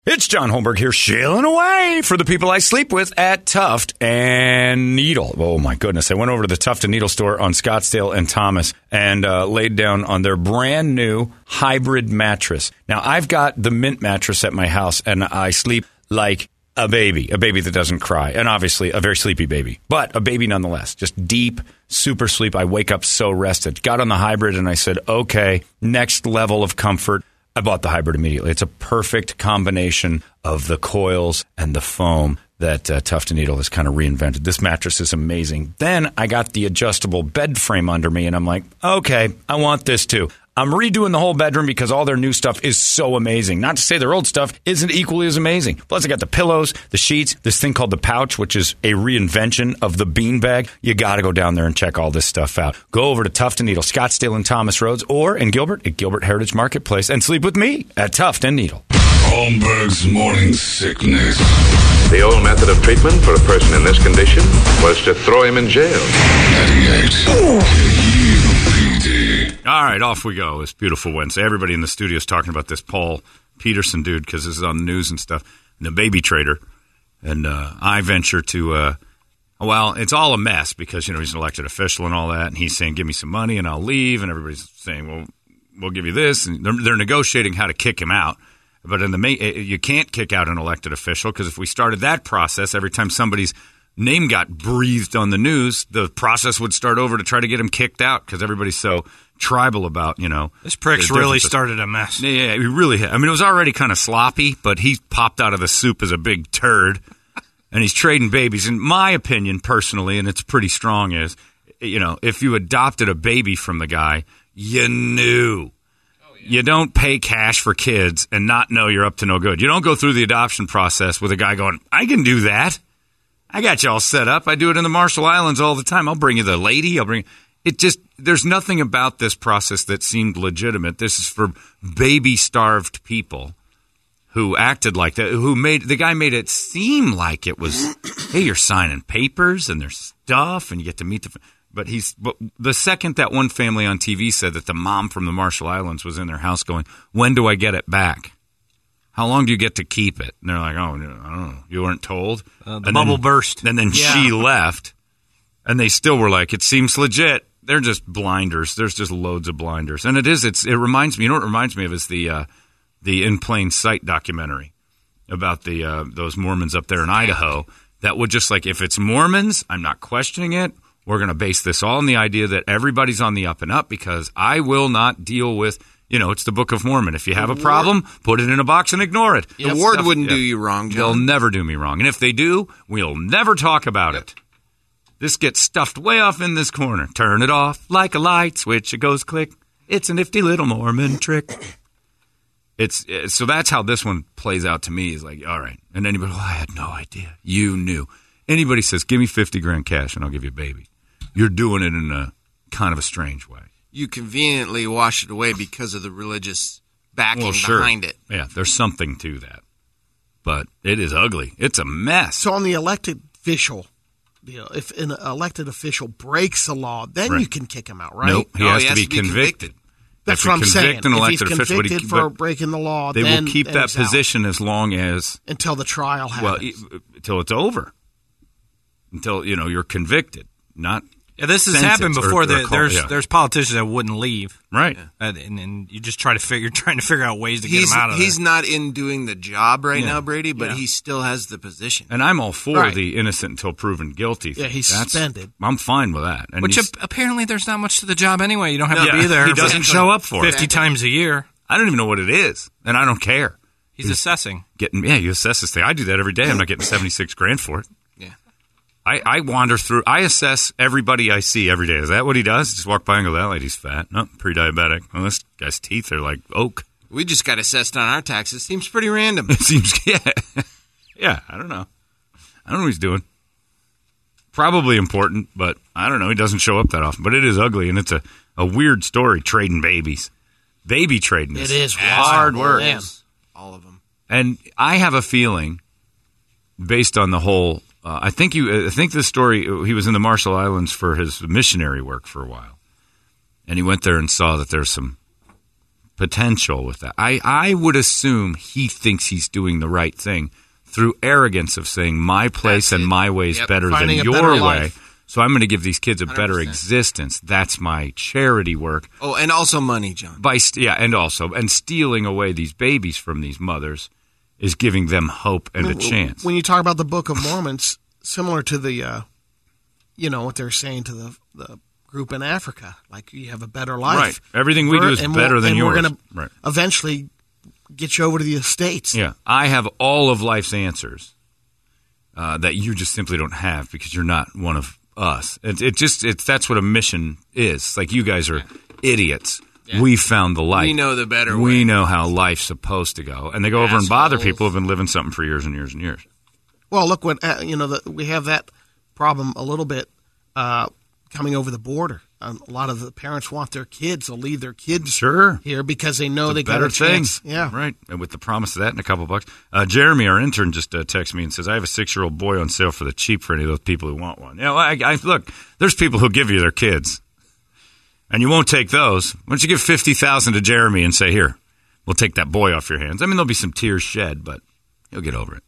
It's John Holmberg here, shailing away for the people I sleep with at Tuft and Needle. Oh, my goodness. I went over to the Tuft and Needle store on Scottsdale and Thomas and laid down on their brand new hybrid mattress. Now, I've got the Mint mattress at my house, and I sleep like a baby that doesn't cry, and obviously a very sleepy baby, but a baby nonetheless. Just deep, super sleep. I wake up so rested. Got on the hybrid, and I said, okay, next level of comfort. I bought the hybrid immediately. It's a perfect combination of the coils and the foam that Tuft & Needle has kind of reinvented. This mattress is amazing. Then I got the adjustable bed frame under me, and I'm like, okay, I want this too. I'm redoing the whole bedroom because all their new stuff is so amazing. Not to say their old stuff isn't equally as amazing. Plus, I got the pillows, the sheets, this thing called the Pouch, which is a reinvention of the beanbag. You got to go down there and check all this stuff out. Go over to Tuft & Needle, Scottsdale and Thomas Roads, or in Gilbert at Gilbert Heritage Marketplace, and sleep with me at Tuft & Needle. Holmberg's Morning Sickness. The old method of treatment for a person in this condition was to throw him in jail. 98. All right, off we go. It's beautiful Wednesday. Everybody in the studio is talking about this Paul Peterson dude because this is on the news and stuff. And the baby trader. And I venture to, well, it's all a mess because, you know, he's an elected official and all that. And he's saying, give me some money and I'll leave. And everybody's saying, well, we'll give you this. And they're negotiating how to kick him out. But in you can't kick out an elected official because if we started that process, every time somebody's name got breathed on the news, the process would start over to try to get him kicked out because everybody's so tribal about, you know. This prick's really started a mess. Yeah, he really had. I mean, it was already kind of sloppy, but he popped out of the soup as a big turd, and he's trading babies. In my opinion, personally, and it's pretty strong, is, you know, if you adopted a baby from the guy, you knew. You don't pay cash for kids and not know you're up to no good. You don't go through the adoption process with a guy going, I can do that. I got you all set up. I do it in the Marshall Islands all the time. I'll bring you the lady. There's nothing about this process that seemed legitimate. This is for baby-starved people who acted like that, the guy made it seem like it was, hey, you're signing papers and there's stuff and you get to meet but the second that one family on TV said that the mom from the Marshall Islands was in their house going, when do I get it back? How long do you get to keep it? And they're like, oh, I don't know. You weren't told? The bubble burst. And then she left, and they still were like, it seems legit. They're just blinders. There's just loads of blinders. And it reminds me, you know what it reminds me of is the In Plain Sight documentary about those Mormons up there in Idaho that would just like, if it's Mormons, I'm not questioning it. We're going to base this all on the idea that everybody's on the up and up because I will not deal with, you know, it's the Book of Mormon. If you have a problem, put it in a box and ignore it. The Ward wouldn't do you wrong, John. They'll never do me wrong. And if they do, we'll never talk about it. This gets stuffed way off in this corner. Turn it off like a light switch. It goes click. It's a nifty little Mormon trick. So that's how this one plays out to me is like, all right. And anybody, I had no idea. You knew. Anybody says, give me $50,000 cash and I'll give you a baby. You're doing it in a kind of a strange way. You conveniently wash it away because of the religious backing behind it. Yeah, there's something to that. But it is ugly. It's a mess. So on the elected official, if an elected official breaks the law, then you can kick him out, right? Nope, he has to be convicted. That's what I'm saying. If he's convicted for breaking the law, they will keep that position as long as... Until the trial happens. Well, until it's over. Until, you know, you're convicted, not... Yeah, this has happened before. There's politicians that wouldn't leave, right? And you just trying to figure out ways to get him out of it. He's not in doing the job right now, Brady, but he still has the position. And I'm all for the innocent until proven guilty thing. Yeah, he's suspended. I'm fine with that. And which apparently there's not much to the job anyway. You don't have to be there. He doesn't show up for 50 times a year. I don't even know what it is, and I don't care. He's assessing. You assess this thing. I do that every day. I'm not getting $76,000 for it. I wander through. I assess everybody I see every day. Is that what he does? Just walk by and go, that lady's fat. No, pre-diabetic. Well, this guy's teeth are like oak. We just got assessed on our taxes. Seems pretty random. It seems, yeah. I don't know. I don't know what he's doing. Probably important, but I don't know. He doesn't show up that often. But it is ugly, and it's a weird story, trading babies. Baby trading. It is hard work. All of them. And I have a feeling, based on the whole... I think this story, he was in the Marshall Islands for his missionary work for a while. And he went there and saw that there's some potential with that. I would assume he thinks he's doing the right thing through arrogance of saying my place and my way is better than your way. Life. So I'm going to give these kids a 100%. Better existence. That's my charity work. Oh, and also money, John. And stealing away these babies from these mothers is giving them hope and a chance. When you talk about the Book of Mormons, similar to the, what they're saying to the group in Africa, like you have a better life. Right. Everything we do is better than yours. We're going to eventually get you over to the States. Yeah. I have all of life's answers that you just simply don't have because you're not one of us. That's what a mission is. It's like you guys are idiots. Yeah. We found the light. We know the better way. We know how life's supposed to go. And they go over and bother people who've been living something for years and years and years. Well, look, we have that problem a little bit coming over the border. A lot of the parents want their kids to leave their kids here because they know they got a chance. Yeah, right. And with the promise of that and a couple bucks. Jeremy, our intern, just texted me and says, I have a 6-year-old boy on sale for the cheap for any of those people who want one. Look, there's people who give you their kids, and you won't take those. Why don't you give $50,000 to Jeremy and say, here, we'll take that boy off your hands. I mean, there'll be some tears shed, but he'll get over it.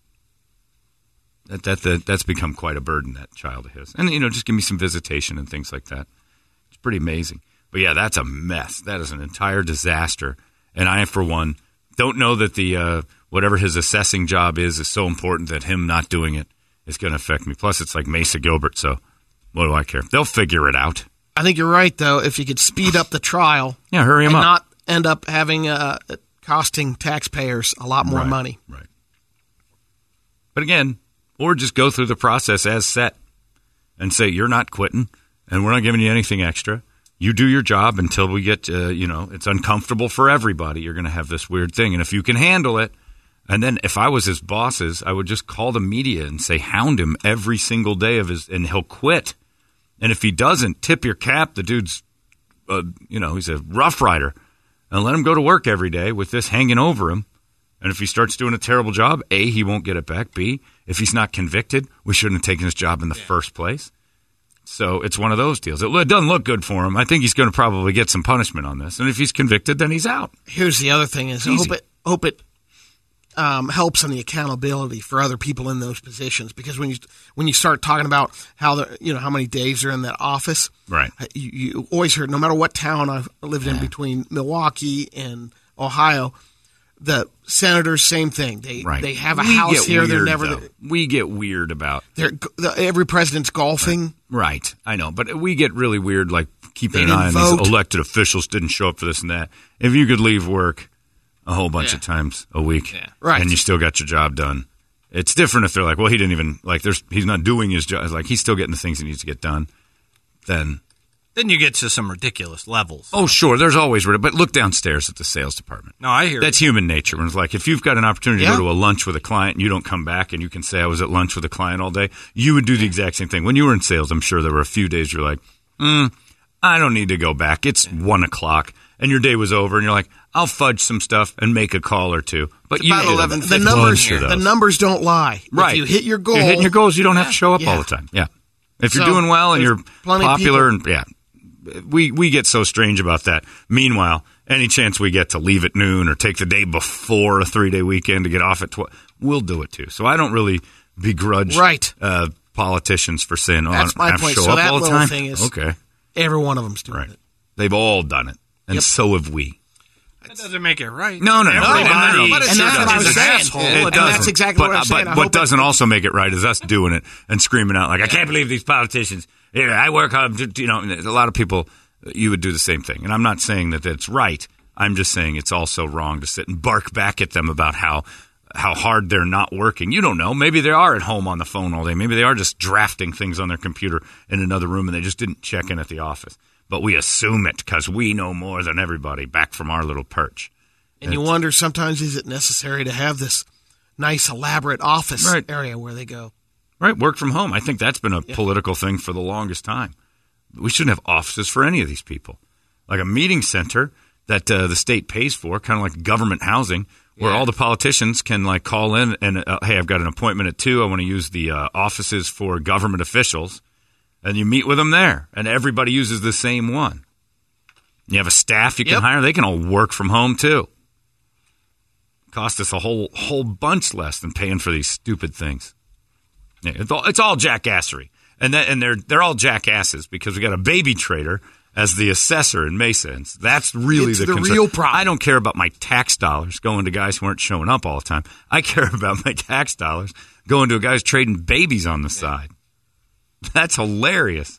That's become quite a burden, that child of his. And, just give me some visitation and things like that. It's pretty amazing. But, yeah, that's a mess. That is an entire disaster. And I, for one, don't know that the whatever his assessing job is so important that him not doing it is going to affect me. Plus, it's like Mesa Gilbert, so what do I care? They'll figure it out. I think you're right, though. If you could speed up the trial. Yeah, hurry him up. And not end up having costing taxpayers a lot more money. Right. But, again, or just go through the process as set and say, you're not quitting and we're not giving you anything extra. You do your job until we get, it's uncomfortable for everybody. You're going to have this weird thing. And if you can handle it, and then if I was his bosses, I would just call the media and say, hound him every single day and he'll quit. And if he doesn't, tip your cap. The dude's, he's a rough rider. And let him go to work every day with this hanging over him. And if he starts doing a terrible job, A, he won't get it back. B, if he's not convicted, we shouldn't have taken his job in the first place. So it's one of those deals. It doesn't look good for him. I think he's going to probably get some punishment on this. And if he's convicted, then he's out. Here's the other thing is I hope it helps on the accountability for other people in those positions. Because when you start talking about how how many days they're in that office, right? You always heard, no matter what town I've lived in between Milwaukee and Ohio, the senators, same thing. They have a house here. They're never. We get weird about. Every president's golfing. Right, I know, but we get really weird, like keeping an eye on these elected officials didn't show up for this and that. If you could leave work a whole bunch of times a week, and you still got your job done, it's different if they're like, well, he didn't even he's not doing his job. It's like he's still getting the things he needs to get done. Then you get to some ridiculous levels. Oh, sure. There's always, but look downstairs at the sales department. No, I hear that's human nature. When it's like, if you've got an opportunity to go to a lunch with a client and you don't come back and you can say I was at lunch with a client all day, you would do the exact same thing. When you were in sales, I'm sure there were a few days you're like, I don't need to go back. It's 1:00 and your day was over and you're like, I'll fudge some stuff and make a call or two. But it's about 11. The numbers don't lie. Right. If you hit your goal, you're hitting your goals. You don't have to show up all the time. Yeah. If you're doing well and you're popular and we get so strange about that. Meanwhile, any chance we get to leave at noon or take the day before a 3-day weekend to get off at 12, we'll do it too. So I don't really begrudge politicians for saying, that's my point. So that little thing is, every one of them's doing it. They've all done it, and so have we. That doesn't make it right. No. But that's what I was saying. And that's exactly what I'm saying. But what doesn't also make it right is us doing it and screaming out like, I can't believe these politicians. Yeah, I work hard. A lot of people, you would do the same thing. And I'm not saying that that's right. I'm just saying it's also wrong to sit and bark back at them about how hard they're not working. You don't know. Maybe they are at home on the phone all day. Maybe they are just drafting things on their computer in another room and they just didn't check in at the office. But we assume it because we know more than everybody back from our little perch. And you wonder sometimes, is it necessary to have this nice, elaborate office area where they go? Right, work from home. I think that's been a political thing for the longest time. We shouldn't have offices for any of these people. Like a meeting center that the state pays for, kind of like government housing, where all the politicians can like call in and, hey, I've got an appointment at 2. I want to use the offices for government officials. And you meet with them there, and everybody uses the same one. You have a staff you can hire. They can all work from home, too. Cost us a whole bunch less than paying for these stupid things. Yeah, it's all jackassery. And they're all jackasses because we got a baby trader as the assessor in Mesa. And that's really the concern. Real problem. I don't care about my tax dollars going to guys who aren't showing up all the time. I care about my tax dollars going to a guy who's trading babies on the side. That's hilarious.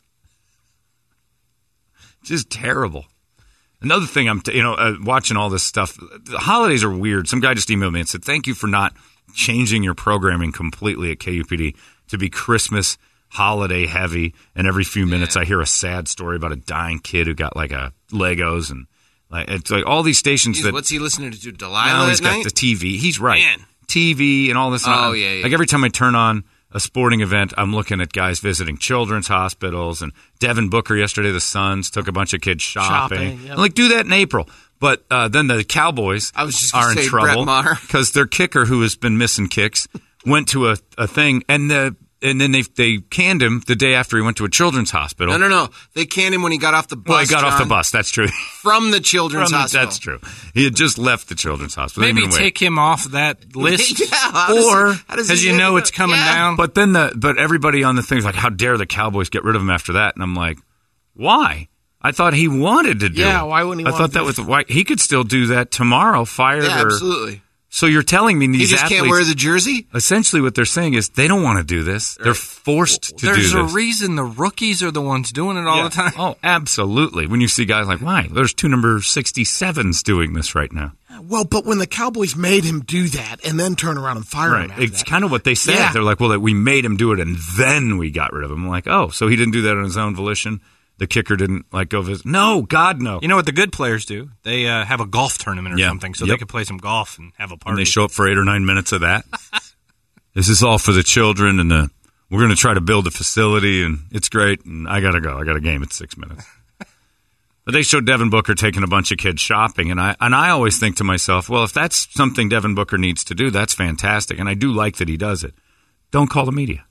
Just terrible. Another thing, I'm watching all this stuff. The holidays are weird. Some guy just emailed me and said, "Thank you for not changing your programming completely at KUPD to be Christmas holiday heavy." And every few minutes, I hear a sad story about a dying kid who got like a Legos and it's like all these stations. What's he listening to? Delilah? No, he's got night? the TV. He's right. Man. TV and all this. Oh, yeah. Like every time I turn on a sporting event, I'm looking at guys visiting children's hospitals. And Devin Booker yesterday, the Suns, took a bunch of kids shopping. Yep. I'm like, do that in April. But then the Cowboys are in trouble because their kicker, who has been missing kicks, went to a thing, and then they canned him the day after he went to a children's hospital. No. They canned him when he got off the bus. Well, he got off the bus. That's true. From the children's hospital. That's true. He had just left the children's hospital. Maybe take him off that list. Or because you know it's coming down. But then but everybody on the thing's like, how dare the Cowboys get rid of him after that? And I'm like, why? I thought he wanted to do it. Yeah, why wouldn't he? I thought that was why he could still do that tomorrow. Fired or absolutely. So you're telling me these athletes can't wear the jersey? Essentially, what they're saying is they don't want to do this. They're forced to do this. There's a reason the rookies are the ones doing it all the time. Oh, absolutely. When you see guys like, why? There's 2 number 67s doing this right now. Well, but when the Cowboys made him do that and then turn around and fire him after it's that. kind of what they said. Yeah. They're like, well, we made him do it and then we got rid of him. I'm like, oh, so he didn't do that on his own volition? The kicker didn't go visit? No, God, no. You know what the good players do? They have a golf tournament or something so they can play some golf and have a party. And they show up for 8 or 9 minutes of that. This is all for the children, and we're going to try to build a facility, and it's great, and I got to go. I got a game at 6 minutes. But they showed Devin Booker taking a bunch of kids shopping, and I always think to myself, well, if that's something Devin Booker needs to do, that's fantastic, and I do like that he does it. Don't call the media.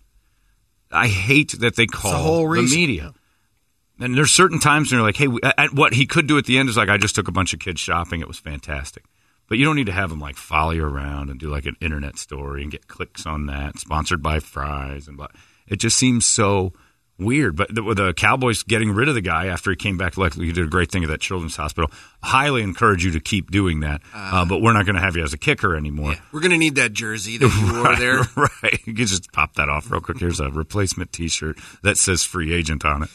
I hate that they call the media. And there's certain times when you're like, hey, what he could do at the end is like, I just took a bunch of kids shopping. It was fantastic. But you don't need to have them like follow you around and do like an internet story and get clicks on that, sponsored by fries and blah. It just seems so weird. But with the Cowboys getting rid of the guy after he came back, like he did a great thing at that children's hospital, highly encourage you to keep doing that. But we're not going to have you as a kicker anymore. Yeah, we're going to need that jersey that you wore there. Right. You can just pop that off real quick. Here's a replacement T-shirt that says free agent on it.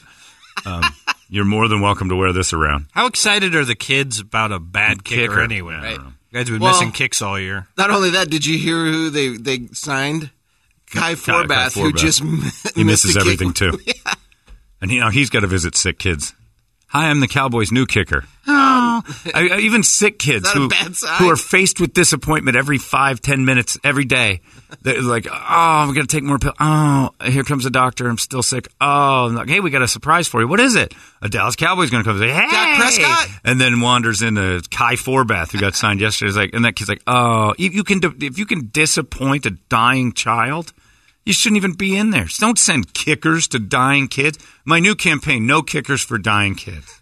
You're more than welcome to wear this around. How excited are the kids about a bad kicker anyway? Right. You guys have been missing kicks all year. Not only that, did you hear who they signed? Kai Forbath, who just he misses everything too. Yeah. And he's got to visit sick kids. Hi, I'm the Cowboys' new kicker. Oh, even sick kids who are faced with disappointment every 5-10 minutes every day. They're like, oh, I'm going to take more pills. Oh, here comes a doctor. I'm still sick. Oh, I'm like, hey, we got a surprise for you. What is it? A Dallas Cowboys going to come and say, hey. Dak Prescott. And then wanders into Kai Forbath, who got signed yesterday. Like, and that kid's like, oh, if you can disappoint a dying child, you shouldn't even be in there. Don't send kickers to dying kids. My new campaign, no kickers for dying kids.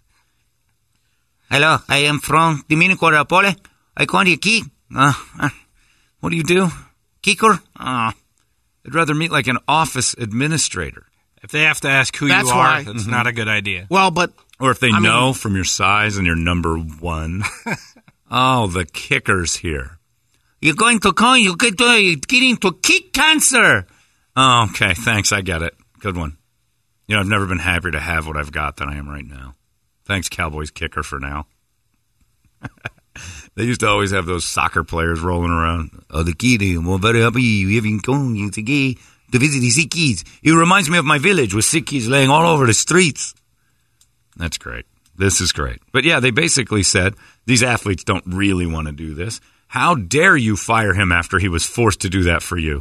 Hello, I am from Domenico Rapole. I call you key. What do you do? Kicker? I'd rather meet like an office administrator. If they have to ask who you are, that's not a good idea. Well, but... Or if they know from your size and you're number 1. Oh, the kicker's here. You're going to call, you're getting to kick cancer. Oh, okay, thanks, I get it. Good one. I've never been happier to have what I've got than I am right now. Thanks, Cowboys kicker, for now. They used to always have those soccer players rolling around. Oh, the kid, I'm very happy we haven't gone to visit the sick kids. It reminds me of my village with sick kids laying all over the streets. That's great. This is great. But yeah, they basically said these athletes don't really want to do this. How dare you fire him after he was forced to do that for you?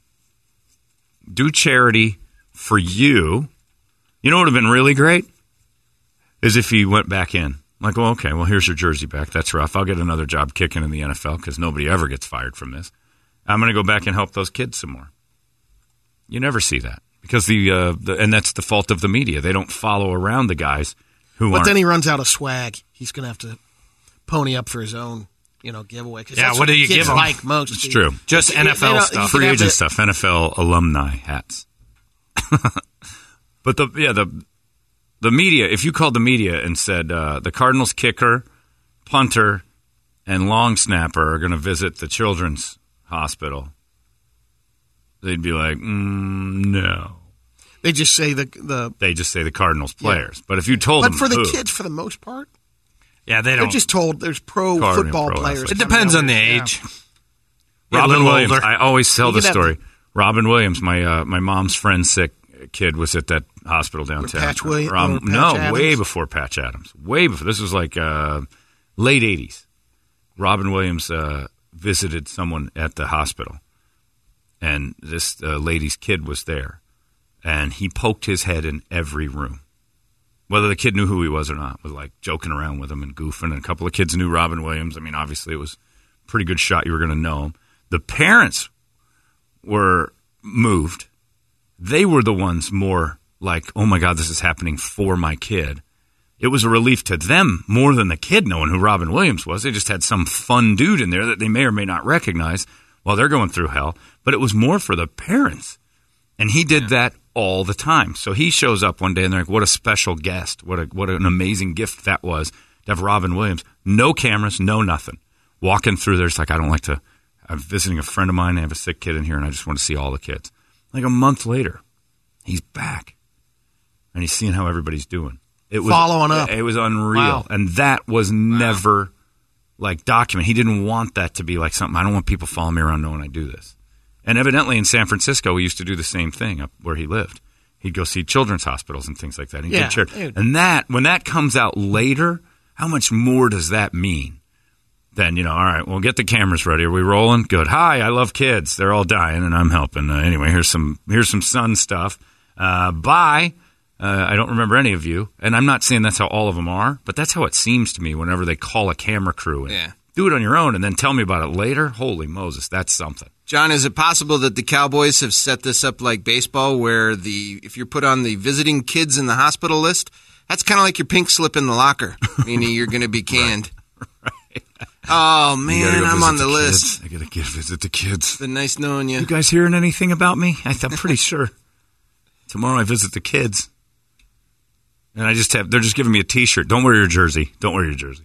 Do charity for you. You know what would have been really great? Is if he went back in. Like, well, okay, well, here's your jersey back. That's rough. I'll get another job kicking in the NFL because nobody ever gets fired from this. I'm going to go back and help those kids some more. You never see that because and that's the fault of the media. They don't follow around the guys who aren't. But then he runs out of swag. he's going to have to pony up for his own, giveaway. Yeah, what do you give him? Like most, it's true. Just NFL stuff, free agent stuff, NFL alumni hats. But the media, if you called the media and said the Cardinals kicker, punter, and long snapper are going to visit the children's hospital, they'd be like, no. They just say the Cardinals players. Yeah. But if you told them, but for the kids, for the most part, they're just told there's pro football players. It depends on the age. Yeah. Robin Williams. Older. I always tell this story. Robin Williams, my mom's friend's sick kid, was at that hospital downtown. Patch Williams? Way before Patch Adams. Way before. This was like late 80s. Robin Williams visited someone at the hospital, and this lady's kid was there, and he poked his head in every room. Whether the kid knew who he was or not, was like joking around with him and goofing, and a couple of kids knew Robin Williams. I mean, obviously it was a pretty good shot you were going to know him. The parents were moved. They were the ones more like, oh my God, this is happening for my kid. It was a relief to them more than the kid knowing who Robin Williams was. They just had some fun dude in there that they may or may not recognize while they're going through hell. But it was more for the parents. And he did that all the time. So he shows up one day and they're like, what a special guest. What an amazing gift that was to have Robin Williams. No cameras, no nothing. Walking through there, it's like, I'm visiting a friend of mine. I have a sick kid in here and I just want to see all the kids. Like a month later, he's back. And he's seeing how everybody's doing. It was following up. It was unreal. Wow. And that was never like documented. He didn't want that to be like something. I don't want people following me around knowing I do this. And evidently in San Francisco, we used to do the same thing up where he lived. He'd go see children's hospitals and things like that. And and when that comes out later, how much more does that mean? Then, all right, we'll get the cameras ready. Are we rolling? Good. Hi, I love kids. They're all dying and I'm helping. Anyway, here's some sun stuff. Bye. I don't remember any of you. And I'm not saying that's how all of them are, but that's how it seems to me whenever they call a camera crew and do it on your own and then tell me about it later. Holy Moses, that's something. John, is it possible that the Cowboys have set this up like baseball where if you're put on the visiting kids in the hospital list, that's kind of like your pink slip in the locker, meaning you're going to be canned. Right. Oh, man, I'm on the list. I got to visit the kids. It's been nice knowing you. You guys hearing anything about me? I'm pretty sure. Tomorrow I visit the kids. And they're just giving me a T-shirt. Don't wear your jersey. Don't wear your jersey.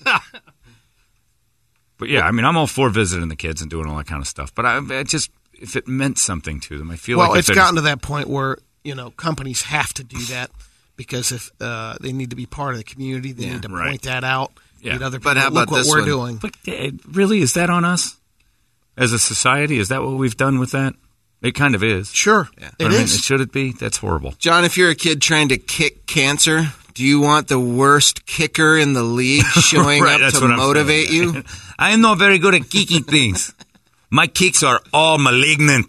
But yeah, I mean, I'm all for visiting the kids and doing all that kind of stuff. But I just, if it meant something to them, I feel like it's gotten to that point where companies have to do that because if they need to be part of the community, they need to point that out. Yeah. Other people, but how about what we're doing? But really, is that on us as a society? Is that what we've done with that? It kind of is. Sure, it is. Should it be? That's horrible. John, if you're a kid trying to kick cancer, do you want the worst kicker in the league showing up to motivate you? I am not very good at kicking things. My kicks are all malignant.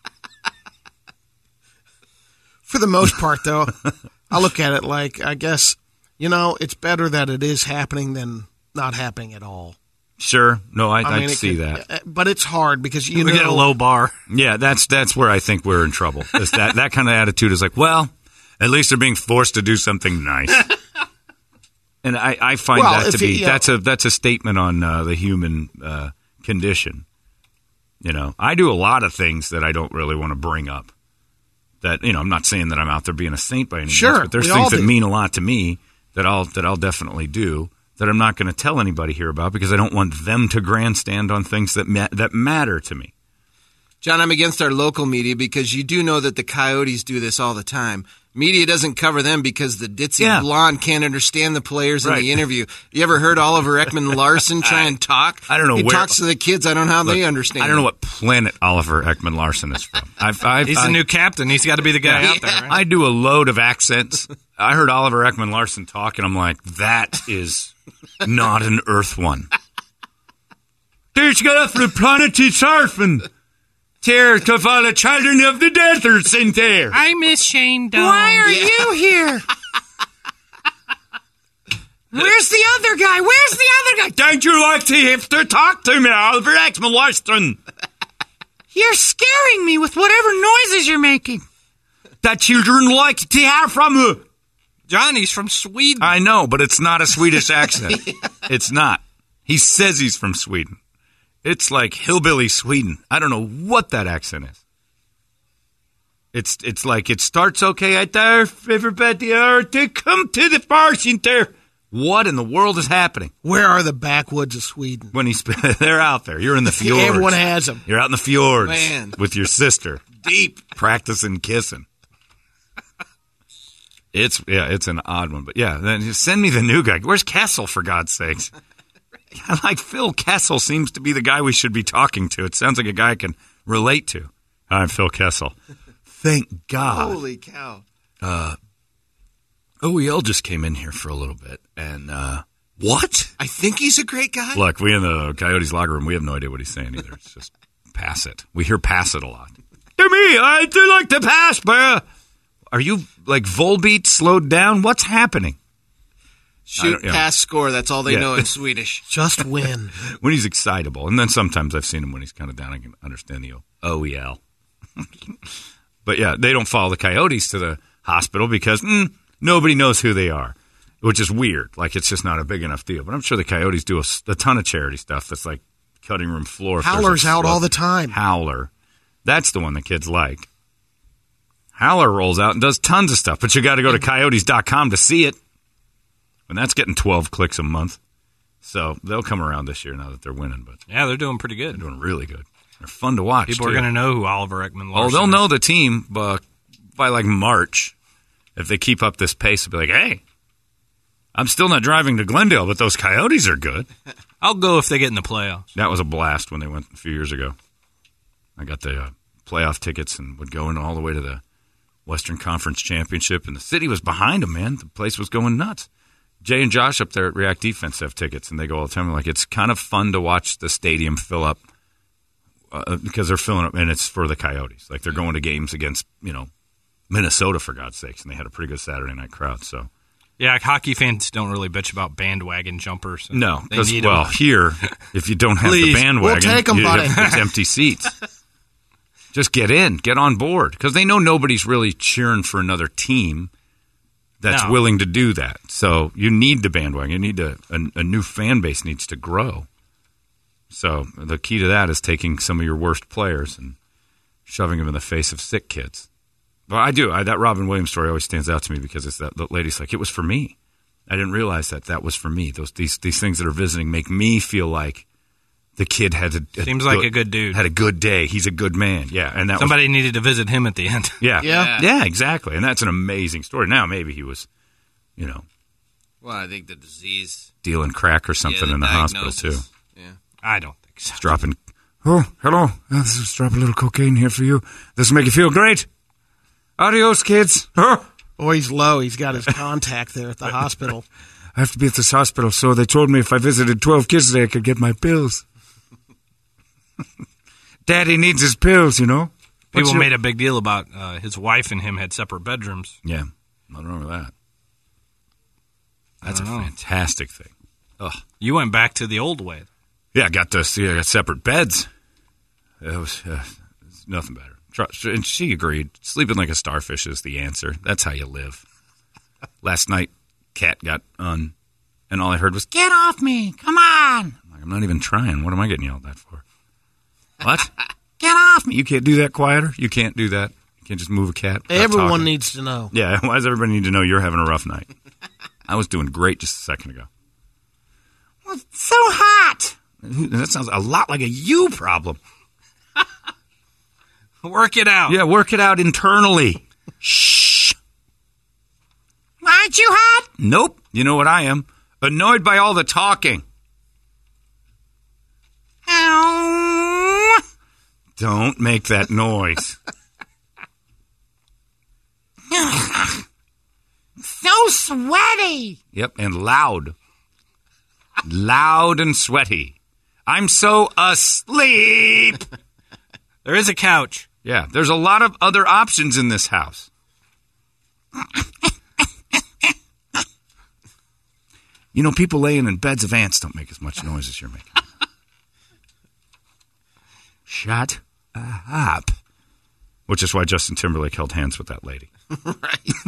For the most part, though, I look at it like, I guess, it's better that it is happening than not happening at all. Sure. No, I see that. But it's hard because we get a low bar. Yeah, that's where I think we're in trouble. That kind of attitude is like, well, at least they're being forced to do something nice. And I find that to be that's a statement on the human condition. I do a lot of things that I don't really want to bring up. That I'm not saying that I'm out there being a saint by any means, but there's things that mean a lot to me that I'll definitely do. That I'm not going to tell anybody here about because I don't want them to grandstand on things that matter to me. John, I'm against our local media because you do know that the Coyotes do this all the time. Media doesn't cover them because the ditzy blonde can't understand the players in the interview. You ever heard Oliver Ekman-Larsson try and talk? I don't know. He talks to the kids. I don't know how they understand. I don't know what planet Oliver Ekman-Larsson is from. He's the new captain. He's got to be the guy out there. Right? I do a load of accents. I heard Oliver Ekman-Larsson talk, and I'm like, that is not an Earth one. There's got off the planet surfing. Tears to all the children of the deserts in there. I miss Shane Doan. Why are you here? Where's the other guy? Where's the other guy? Don't you like to have to talk to me, Oliver Ekman-Larsson? You're scaring me with whatever noises you're making. The children like to hear from you. Johnny's from Sweden. I know, but it's not a Swedish accent. It's not. He says he's from Sweden. It's like hillbilly Sweden. I don't know what that accent is. It's like it starts okay out there, everybody are to come to the bar center. What in the world is happening? Where are the backwoods of Sweden? When they're out there. You're in the fjords. Everyone has them. You're out in the fjords with your sister. Deep. Practicing kissing. It's an odd one. But yeah, then just send me the new guy. Where's Kessel, for God's sakes? I like Phil Kessel seems to be the guy we should be talking to. It sounds like a guy I can relate to. Hi, I'm Phil Kessel. Thank God. Holy cow. OEL just came in here for a little bit, and what? I think he's a great guy. Look, we in the Coyotes locker room, we have no idea what he's saying either. It's just pass it. We hear pass it a lot. To me, I do like to pass, but are you like Volbeat slowed down? What's happening? Shoot, pass, score. That's all they know in Swedish. Just win. When he's excitable. And then sometimes I've seen him when he's kind of down. I can understand the OEL. But yeah, they don't follow the Coyotes to the hospital because nobody knows who they are, which is weird. Like, it's just not a big enough deal. But I'm sure the Coyotes do a ton of charity stuff that's like cutting room floor. Howler's out all the time. Howler. That's the one the kids like. Howler rolls out and does tons of stuff, but you got to go to coyotes.com to see it. And that's getting 12 clicks a month. So they'll come around this year now that they're winning. But yeah, they're doing pretty good. They're doing really good. They're fun to watch. People are going to know who Oliver Ekman Larsson is. Oh, they'll know the team by like March. If they keep up this pace, they'll be like, hey, I'm still not driving to Glendale, but those Coyotes are good. I'll go if they get in the playoffs. That was a blast when they went a few years ago. I got the playoff tickets and would go in all the way to the Western Conference Championship, and the city was behind them, man. The place was going nuts. Jay and Josh up there at React Defense have tickets, and they go all the time. Like, it's kind of fun to watch the stadium fill up because they're filling up, and it's for the Coyotes. Like, they're going to games against, Minnesota, for God's sakes, and they had a pretty good Saturday night crowd. So, yeah, hockey fans don't really bitch about bandwagon jumpers. No, because, here, if you don't have the bandwagon, we'll take them, buddy. It's empty seats. Just get in, get on board, because they know nobody's really cheering for another team that's willing to do that. So you need the bandwagon. You need a new fan base needs to grow. So the key to that is taking some of your worst players and shoving them in the face of sick kids. Well, I do. That Robin Williams story always stands out to me because it's that the lady's like, it was for me. I didn't realize that was for me. These things that are visiting make me feel like the kid had a good dude. Had a good day. He's a good man. Yeah, and somebody needed to visit him at the end. Yeah, exactly. And that's an amazing story. Now maybe he was, Well, I think the disease dealing crack or something in the hospital too. Yeah, I don't think so. Just dropping. Oh, hello. Let's just drop a little cocaine here for you. This will make you feel great. Adios, kids. Oh, he's low. He's got his contact there at the hospital. I have to be at this hospital, so they told me if I visited 12 kids today, I could get my pills. Daddy needs his pills, People made a big deal about his wife and him had separate bedrooms. Yeah, nothing wrong with that. That's a fantastic thing. Ugh. You went back to the old way. Yeah, I got separate beds. It was nothing better. And she agreed. Sleeping like a starfish is the answer. That's how you live. Last night, Kat got on, and all I heard was, "Get off me! Come on!" I'm not even trying. What am I getting yelled at for? What? Get off me! You can't do that quieter? You can't do that? You can't just move a cat? Everyone needs to know. Yeah, why does everybody need to know you're having a rough night? I was doing great just a second ago. Well, it's so hot! That sounds a lot like a you problem. Work it out. Yeah, work it out internally. Shh. Aren't you hot? Nope. You know what I am? Annoyed by all the talking. Don't make that noise. So sweaty. Yep, and loud. Loud and sweaty. I'm so asleep. There is a couch. Yeah, there's a lot of other options in this house. People laying in beds of ants don't make as much noise as you're making. Shut up. Which is why Justin Timberlake held hands with that lady. Right.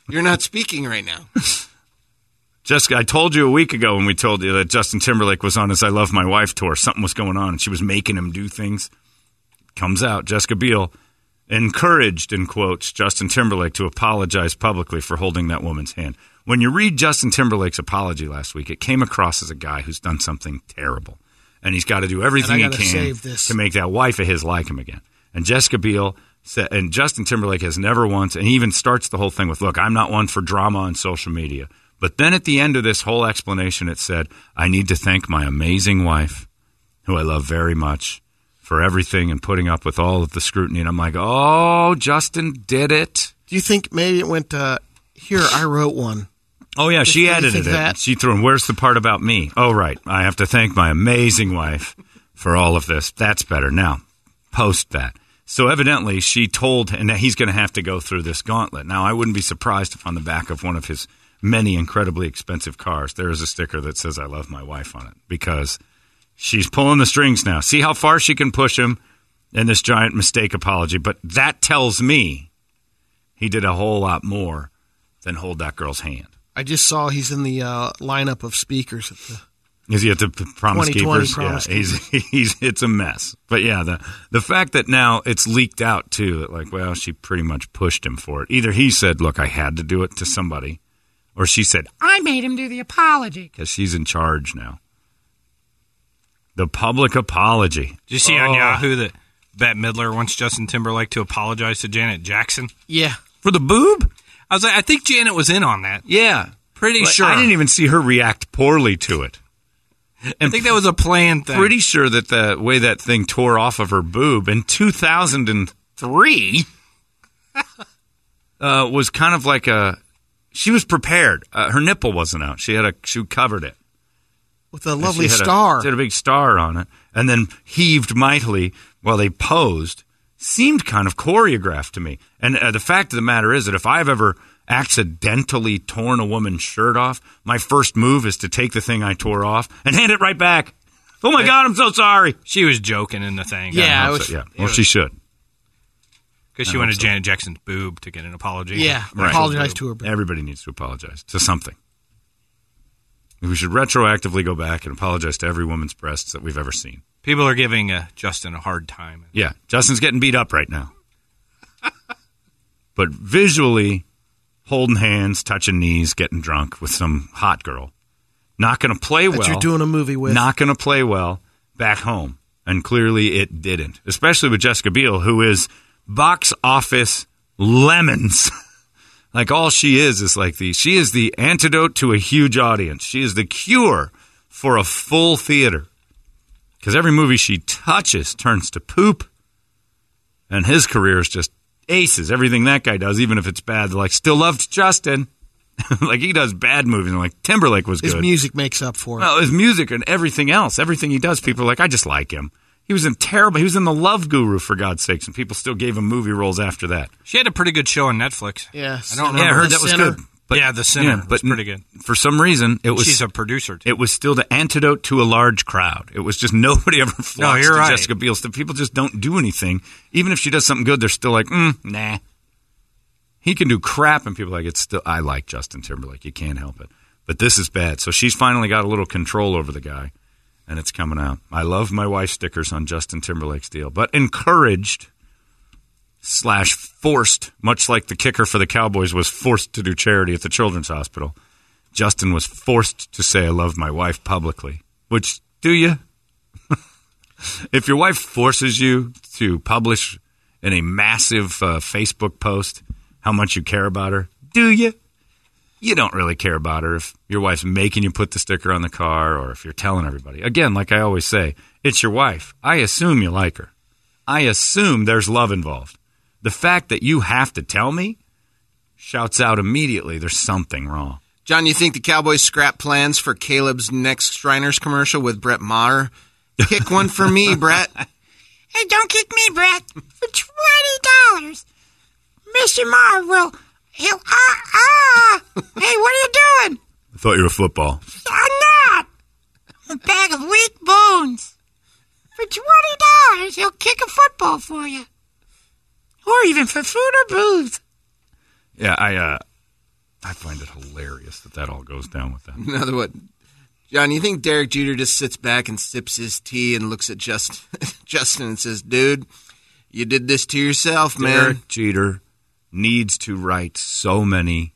You're not speaking right now. Jessica, I told you a week ago when we told you that Justin Timberlake was on his I Love My Wife tour. Something was going on, and she was making him do things. Comes out, Jessica Biel encouraged, in quotes, Justin Timberlake to apologize publicly for holding that woman's hand. When you read Justin Timberlake's apology last week, it came across as a guy who's done something terrible. And he's got to do everything he can to make that wife of his like him again. And Jessica Biel said, and Justin Timberlake has never once, and he even starts the whole thing with, look, I'm not one for drama on social media. But then at the end of this whole explanation, it said, I need to thank my amazing wife, who I love very much, for everything and putting up with all of the scrutiny. And I'm like, oh, Justin did it. Do you think maybe it went, here, I wrote one? Oh, yeah, she edited it. She threw in, where's the part about me? Oh, right, I have to thank my amazing wife for all of this. That's better. Now, post that. So evidently she told him that he's going to have to go through this gauntlet. Now, I wouldn't be surprised if on the back of one of his many incredibly expensive cars there is a sticker that says I love my wife on it, because she's pulling the strings now. See how far she can push him in this giant mistake apology. But that tells me he did a whole lot more than hold that girl's hand. I just saw he's in the lineup of speakers at the Is he at the Promise Keepers? Promise Keepers. It's a mess. But yeah, the fact that now it's leaked out too, that like, well, she pretty much pushed him for it. Either he said, look, I had to do it to somebody, or she said, I made him do the apology, because she's in charge now. The public apology. Did you see on Yahoo that Bette Midler wants Justin Timberlake to apologize to Janet Jackson? Yeah. For the boob? I was like, I think Janet was in on that. Yeah. Pretty sure. I didn't even see her react poorly to it. I think that was a planned thing. Pretty sure that the way that thing tore off of her boob in 2003 was kind of like she was prepared. Her nipple wasn't out. She covered it. With a lovely star. She had a big star on it. And then heaved mightily while they posed. Seemed kind of choreographed to me. And the fact of the matter is that if I've ever accidentally torn a woman's shirt off, my first move is to take the thing I tore off and hand it right back. Oh, my God, I'm so sorry. She was joking in the thing. Yeah. Well, she should. Because she wanted Janet Jackson's boob to get an apology. Yeah, right. Apologize to her boob. Everybody needs to apologize to something. We should retroactively go back and apologize to every woman's breasts that we've ever seen. People are giving Justin a hard time. Yeah, Justin's getting beat up right now. But visually, holding hands, touching knees, getting drunk with some hot girl. Not going to play well. That you're doing a movie with. Not going to play well back home. And clearly it didn't. Especially with Jessica Biel, who is box office lemons. Like all she is like she is the antidote to a huge audience. She is the cure for a full theater. Because every movie she touches turns to poop. And his career is just aces. Everything that guy does, even if it's bad, they're like, still loved Justin. Like he does bad movies. And like Timberlake was good. His music makes up for it. Well, his music and everything else. Everything he does, people are like, I just like him. He was in The Love Guru, for God's sakes, and people still gave him movie roles after that. She had a pretty good show on Netflix. Yes. I don't remember. Yeah, I heard that was good. But, The Sinner was pretty good. For some reason, she's a producer, too. It was still the antidote to a large crowd. It was just nobody ever flocks to Jessica Biel. People just don't do anything. Even if she does something good, they're still like, nah. He can do crap, and people are like, I like Justin Timberlake. You can't help it. But this is bad. So she's finally got a little control over the guy. And it's coming out. I love my wife stickers on Justin Timberlake's deal. But encouraged / forced, much like the kicker for the Cowboys was forced to do charity at the Children's Hospital, Justin was forced to say I love my wife publicly. Which, do you? If your wife forces you to publish in a massive Facebook post how much you care about her, do you? You don't really care about her if your wife's making you put the sticker on the car or if you're telling everybody. Again, like I always say, it's your wife. I assume you like her. I assume there's love involved. The fact that you have to tell me shouts out immediately there's something wrong. John, you think the Cowboys scrap plans for Caleb's next Shriners commercial with Brett Maher? Kick one for me, Brett. Hey, don't kick me, Brett. For $20, Mr. Maher will... Hey, what are you doing? I thought you were football. I'm not. I'm a bag of weak bones. For $20, he'll kick a football for you. Or even for food or booze. Yeah, I find it hilarious that all goes down with that. Another one. John, you think Derek Jeter just sits back and sips his tea and looks at Justin and says, dude, you did this to yourself, man. Derek Jeter needs to write so many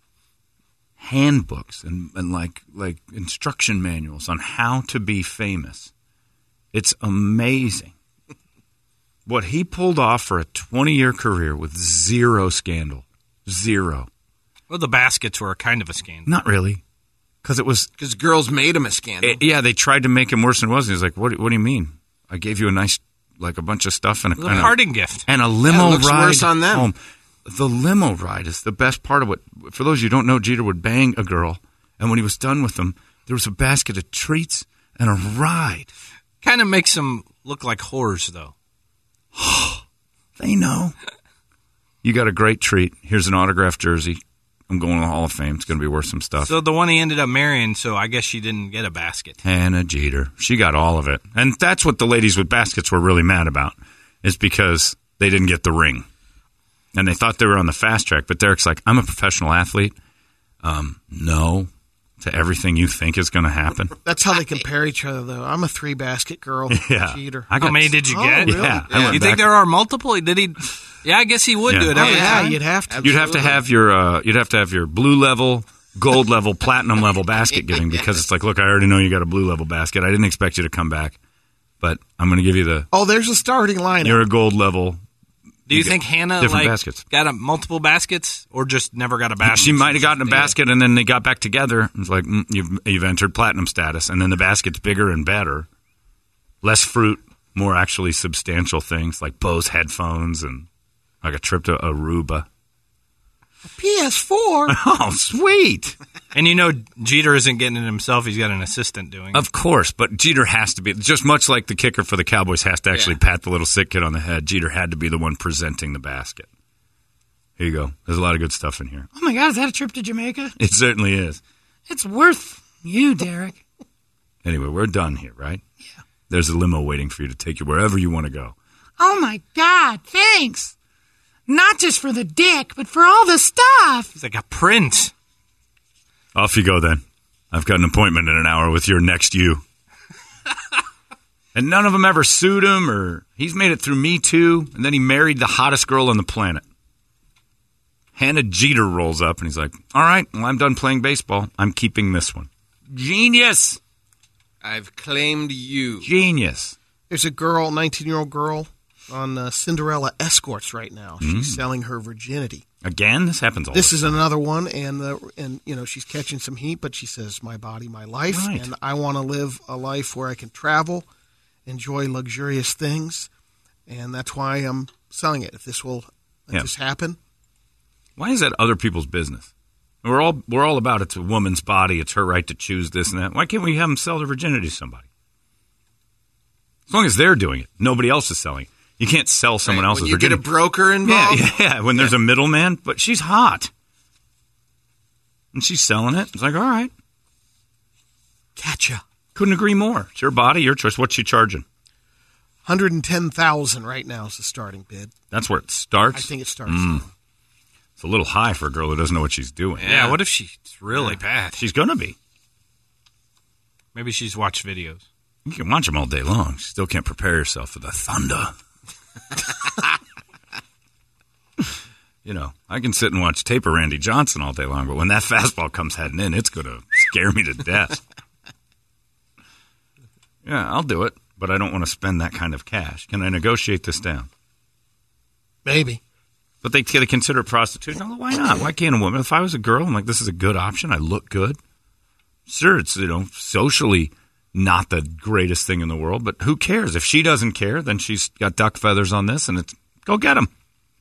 handbooks and like instruction manuals on how to be famous. It's amazing what he pulled off for a 20-year career with zero scandal. Zero. Well, the baskets were kind of a scandal. Not really. Because girls made him a scandal. Yeah, they tried to make him worse than he was. He's like, what do you mean? I gave you a nice, like a bunch of stuff and a parting gift. And a limo looks ride worse on them. home. The limo ride is the best part of what, for those of you who don't know, Jeter would bang a girl, and when he was done with them, there was a basket of treats and a ride. Kind of makes them look like whores, though. They know. You got a great treat. Here's an autographed jersey. I'm going to the Hall of Fame. It's going to be worth some stuff. So the one he ended up marrying, so I guess she didn't get a basket. Hannah Jeter. She got all of it. And that's what the ladies with baskets were really mad about, is because they didn't get the ring. And they thought they were on the fast track. But Derek's like, I'm a professional athlete. No to everything you think is going to happen. That's how they compare each other, though. I'm a 3-basket girl. Yeah. Jeter. How many did you get? Really? Yeah. You think there are multiple? Did he? Yeah, I guess he would do it every time. You'd have to. You'd have to have your blue level, gold level, platinum level basket giving, because it's like, look, I already know you got a blue level basket. I didn't expect you to come back, but I'm going to give you the. Oh, there's a starting lineup. You're a gold level. Do you think Hannah baskets. got multiple baskets, or just never got a basket? She might have gotten a basket, and then they got back together. It's like, you've entered platinum status, and then the basket's bigger and better, less fruit, more actually substantial things like Bose headphones and like a trip to Aruba. A PS4. Oh, sweet! And Jeter isn't getting it himself; he's got an assistant doing it. Of course, but Jeter has to be, just much like the kicker for the Cowboys has to actually pat the little sick kid on the head. Jeter had to be the one presenting the basket. Here you go. There's a lot of good stuff in here. Oh my God, is that a trip to Jamaica? It certainly is. It's worth you, Derek. Anyway, we're done here, right? Yeah. There's a limo waiting for you to take you wherever you want to go. Oh my God, thanks. Not just for the dick, but for all the stuff. He's like a prince. Off you go, then. I've got an appointment in an hour with your next you. And none of them ever sued him, or he's made it through Me Too, and then he married the hottest girl on the planet. Hannah Jeter rolls up, and he's like, all right, well, I'm done playing baseball. I'm keeping this one. Genius! I've claimed you. Genius. There's a girl, 19-year-old girl, on Cinderella Escorts right now. She's selling her virginity. Again? This happens all the time. This is another one, and she's catching some heat, but she says, my body, my life, and I want to live a life where I can travel, enjoy luxurious things, and that's why I'm selling it. If this will just happen. Why is that other people's business? We're all about it's a woman's body, it's her right to choose this and that. Why can't we have them sell their virginity to somebody? As long as they're doing it, nobody else is selling it. You can't sell someone else's when you virginity. Get a broker involved? Yeah. When there's a middleman, but she's hot. And she's selling it. It's like, all right. Gotcha. Couldn't agree more. It's your body, your choice. What's she charging? $110,000 right now is the starting bid. That's where it starts? I think it starts. It's a little high for a girl who doesn't know what she's doing. Yeah, what if she's really bad? She's going to be. Maybe she's watched videos. You can watch them all day long. You still can't prepare yourself for the thunder. I can sit and watch tape of Randy Johnson all day long, but when that fastball comes heading in, it's going to scare me to death. Yeah, I'll do it, but I don't want to spend that kind of cash. Can I negotiate this down? Maybe. But they consider it prostitution. I'm like, why not? Why can't a woman? If I was a girl, I'm like, this is a good option. I look good. Sure, it's, socially not the greatest thing in the world, but who cares? If she doesn't care, then she's got duck feathers on this, and it's go get them.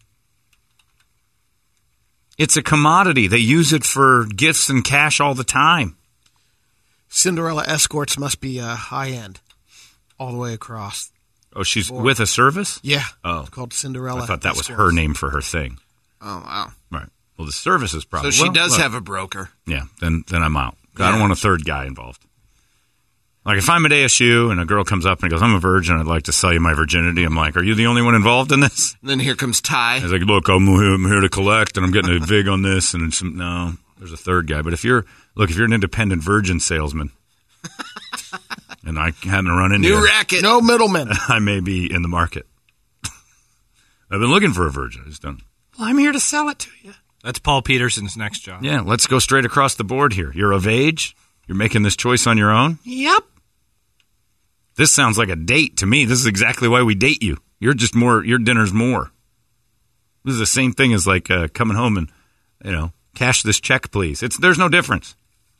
It's a commodity. They use it for gifts and cash all the time. Cinderella Escorts must be high-end all the way across. Oh, she's with a service? Yeah. Oh. It's called Cinderella I thought that Escorts. was her name for her thing. Oh, wow. Right. Well, the service is probably... So she does have a broker. Yeah, then I'm out. I don't want a third guy involved. Like, if I'm at ASU and a girl comes up and goes, I'm a virgin, I'd like to sell you my virginity. I'm like, are you the only one involved in this? And then here comes Ty. He's like, look, I'm here to collect, and I'm getting a vig on this. And no, there's a third guy. But if you're an independent virgin salesman, and I hadn't run into new racket, no middlemen, I may be in the market. I've been looking for a virgin. I just don't. Well, I'm here to sell it to you. That's Paul Peterson's next job. Yeah, let's go straight across the board here. You're of age. You're making this choice on your own. Yep. This sounds like a date to me. This is exactly why we date you. You're just more. Your dinner's more. This is the same thing as like coming home and, cash this check, please. There's no difference.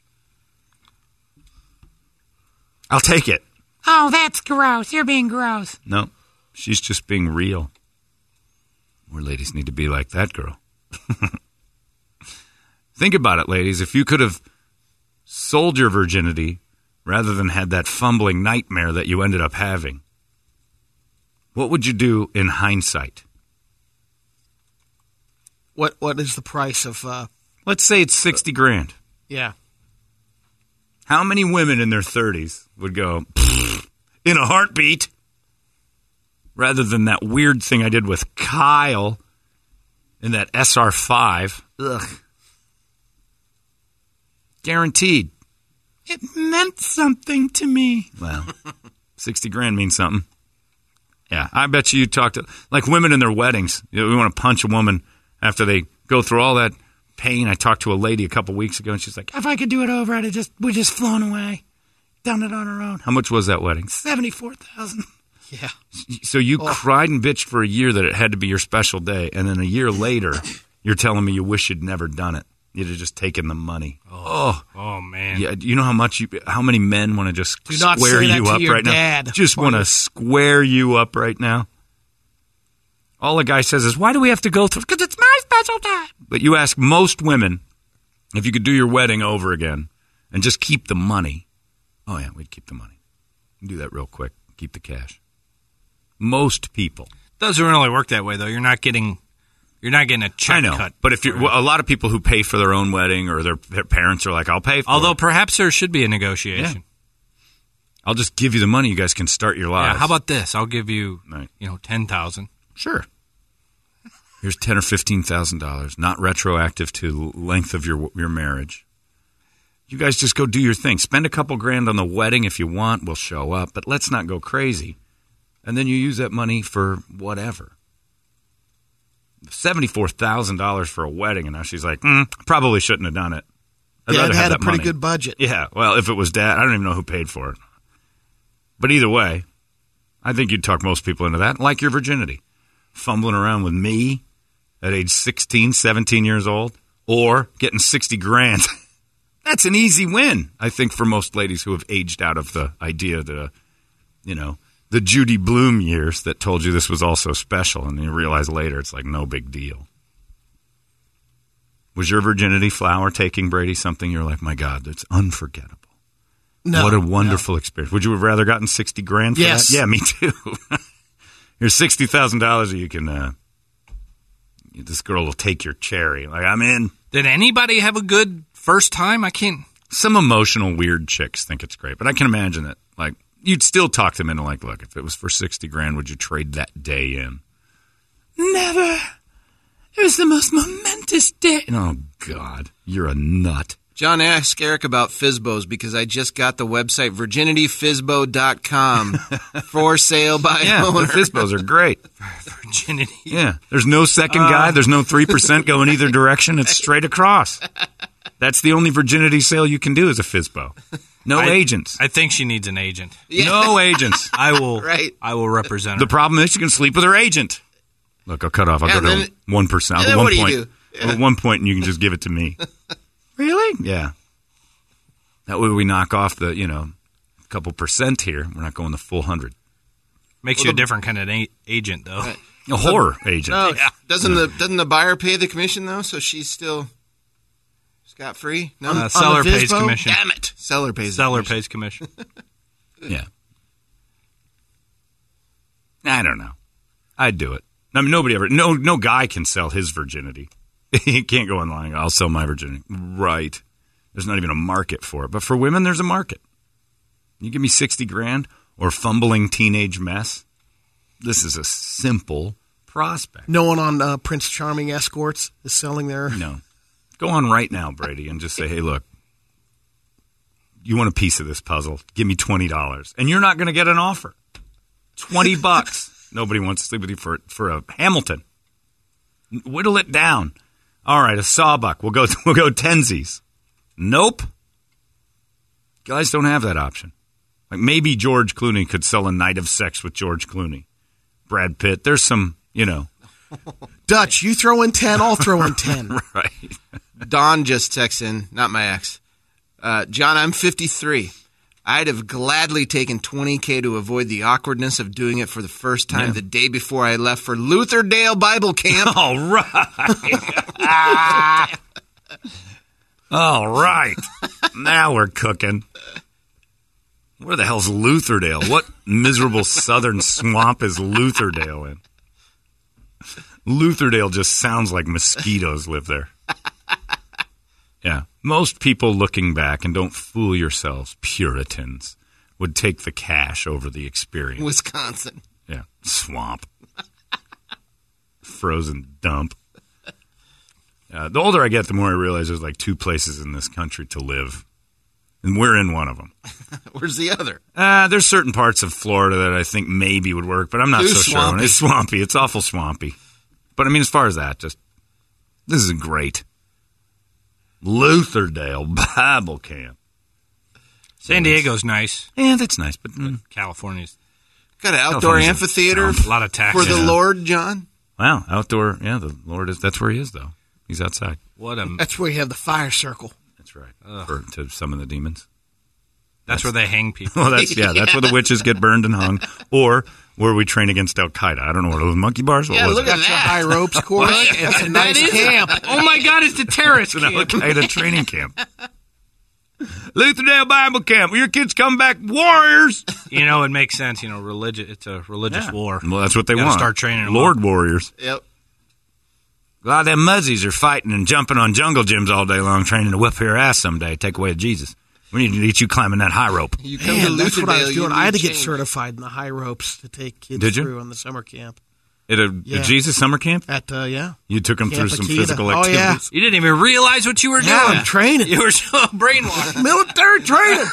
I'll take it. Oh, that's gross. You're being gross. No, she's just being real. More ladies need to be like that girl. Think about it, ladies. If you could have sold your virginity rather than had that fumbling nightmare that you ended up having, what would you do in hindsight? What is the price of? Let's say it's $60,000. Yeah. How many women in their 30s would go in a heartbeat? Rather than that weird thing I did with Kyle in that SR5. Ugh. Guaranteed. It meant something to me. Well, $60,000 means something. Yeah, I bet you talk to, like women in their weddings. We want to punch a woman after they go through all that pain. I talked to a lady a couple weeks ago, and she's like, if I could do it over, we'd just flown away. Done it on our own. How much was that wedding? $74,000. Yeah. So you cried and bitched for a year that it had to be your special day, and then a year later, you're telling me you wish you'd never done it. You'd have just taken the money. Oh man. Yeah. You know how many men want to just square you up right dad. now? Just want to square you up right now. All a guy says is, "Why do we have to go through?" Because it's my special time. But you ask most women if you could do your wedding over again and just keep the money. Oh yeah, we'd keep the money. Do that real quick. Keep the cash. Most people. Doesn't really work that way though. You're not getting a check I know, cut. but if a lot of people who pay for their own wedding or their parents are like, "I'll pay for it." Although perhaps there should be a negotiation. Yeah. I'll just give you the money. You guys can start your lives. Yeah, how about this? I'll give you, Right. $10,000. Sure. Here's $10,000 or $15,000, not retroactive to length of your marriage. You guys just go do your thing. Spend a couple grand on the wedding if you want. We'll show up, but let's not go crazy. And then you use that money for whatever. $74,000 for a wedding, and now she's like, probably shouldn't have done it. Dad had a pretty good budget. Yeah, well, if it was Dad, I don't even know who paid for it. But either way, I think you'd talk most people into that, like your virginity. Fumbling around with me at age 16, 17 years old, or getting $60,000. That's an easy win, I think, for most ladies who have aged out of the idea that, the Judy Blume years that told you this was also special, and you realize later it's like no big deal. Was your virginity flower taking, Brady, something you're like, my God, that's unforgettable? No. What a wonderful experience. Would you have rather gotten $60,000 for Yes. that? Yeah, me too. Here's $60,000 you can, this girl will take your cherry. Like, I'm in. Did anybody have a good first time? I can't. Some emotional, weird chicks think it's great, but I can imagine it. Like, you'd still talk them into like, look, if it was for $60,000, would you trade that day in? Never. It was the most momentous day. Oh, God. You're a nut. John asked Eric about Fizbos because I just got the website virginityfizbo.com for sale by owner. The Fizbos are great. Virginity. Yeah. There's no second guy. There's no 3% going either direction. It's straight across. That's the only virginity sale you can do is a Fizbo. No agents. I think she needs an agent. Yeah. No agents. I will. Right. I will represent her. The problem is you can sleep with her agent. Look, I'll cut off. I'll go to 1%. I'll then go what 1 do you point. do? Yeah. At 1 point, and you can just give it to me. Really? Yeah. That way we knock off the, couple percent here. We're not going the full 100. Makes you a different kind of agent, though. Right. A horror agent. No, doesn't the buyer pay the commission though? So she's still scot free. No, Seller the pays Fizbo? commission. damn it, seller pays. Seller pays commission. Yeah. I don't know. I'd do it. I mean, no guy can sell his virginity. He can't go online and go, I'll sell my virginity. Right. There's not even a market for it. But for women, there's a market. You give me $60,000 or fumbling teenage mess. This is a simple prospect. No one on Prince Charming Escorts is selling their... No. Go on right now, Brady, and just say, hey, look, you want a piece of this puzzle? Give me $20. And you're not going to get an offer. $20. Nobody wants to sleep with you for a Hamilton. Whittle it down. All right, a Sawbuck. We'll go tensies. Nope. Guys don't have that option. Like maybe George Clooney could sell a night of sex with George Clooney. Brad Pitt. There's some, Dutch, you throw in 10, I'll throw in 10. Right. Don just texts in, not my ex. John, I'm 53. I'd have gladly taken $20K to avoid the awkwardness of doing it for the first time the day before I left for Lutherdale Bible Camp. All right. All right. Now we're cooking. Where the hell's Lutherdale? What miserable southern swamp is Lutherdale in? Lutherdale just sounds like mosquitoes live there. Yeah. Most people looking back, and don't fool yourselves, Puritans, would take the cash over the experience. Wisconsin. Yeah. Swamp. Frozen dump. The older I get, the more I realize there's like two places in this country to live. And we're in one of them. Where's the other? There's certain parts of Florida that I think maybe would work, but I'm not so sure. It's swampy. It's awful swampy. But I mean, as far as that, this is great. Lutherdale Bible Camp. San Diego's nice. Yeah, that's nice, but California's got an outdoor amphitheater. A lot of taxes for the Lord, John. Wow, outdoor. Yeah, the Lord is. That's where he is, though. He's outside. That's where you have the fire circle. That's right. To summon the demons. That's where they hang people. Well, that's where the witches get burned and hung, or where we train against Al Qaeda. I don't know what those monkey bars. What was look at that high ropes course. It's a nice camp. Oh my God, it's the terrorist camp. It's an Al Qaeda training camp. Lutherdale Bible Camp. Will your kids come back warriors? It makes sense. It's a religious war. Well, that's what they want. Start training Lord warriors. Yep. A lot of them muzzies are fighting and jumping on jungle gyms all day long, training to whip your ass someday, take away Jesus. We need to get you climbing that high rope. You come to that's what I was Lutherdale, doing. I had to get certified in the high ropes to take kids through on the summer camp. At a Jesus summer camp? You took them through some Akita. physical activities? Yeah. You didn't even realize what you were doing. I'm training. You were so brainwashed. Military training.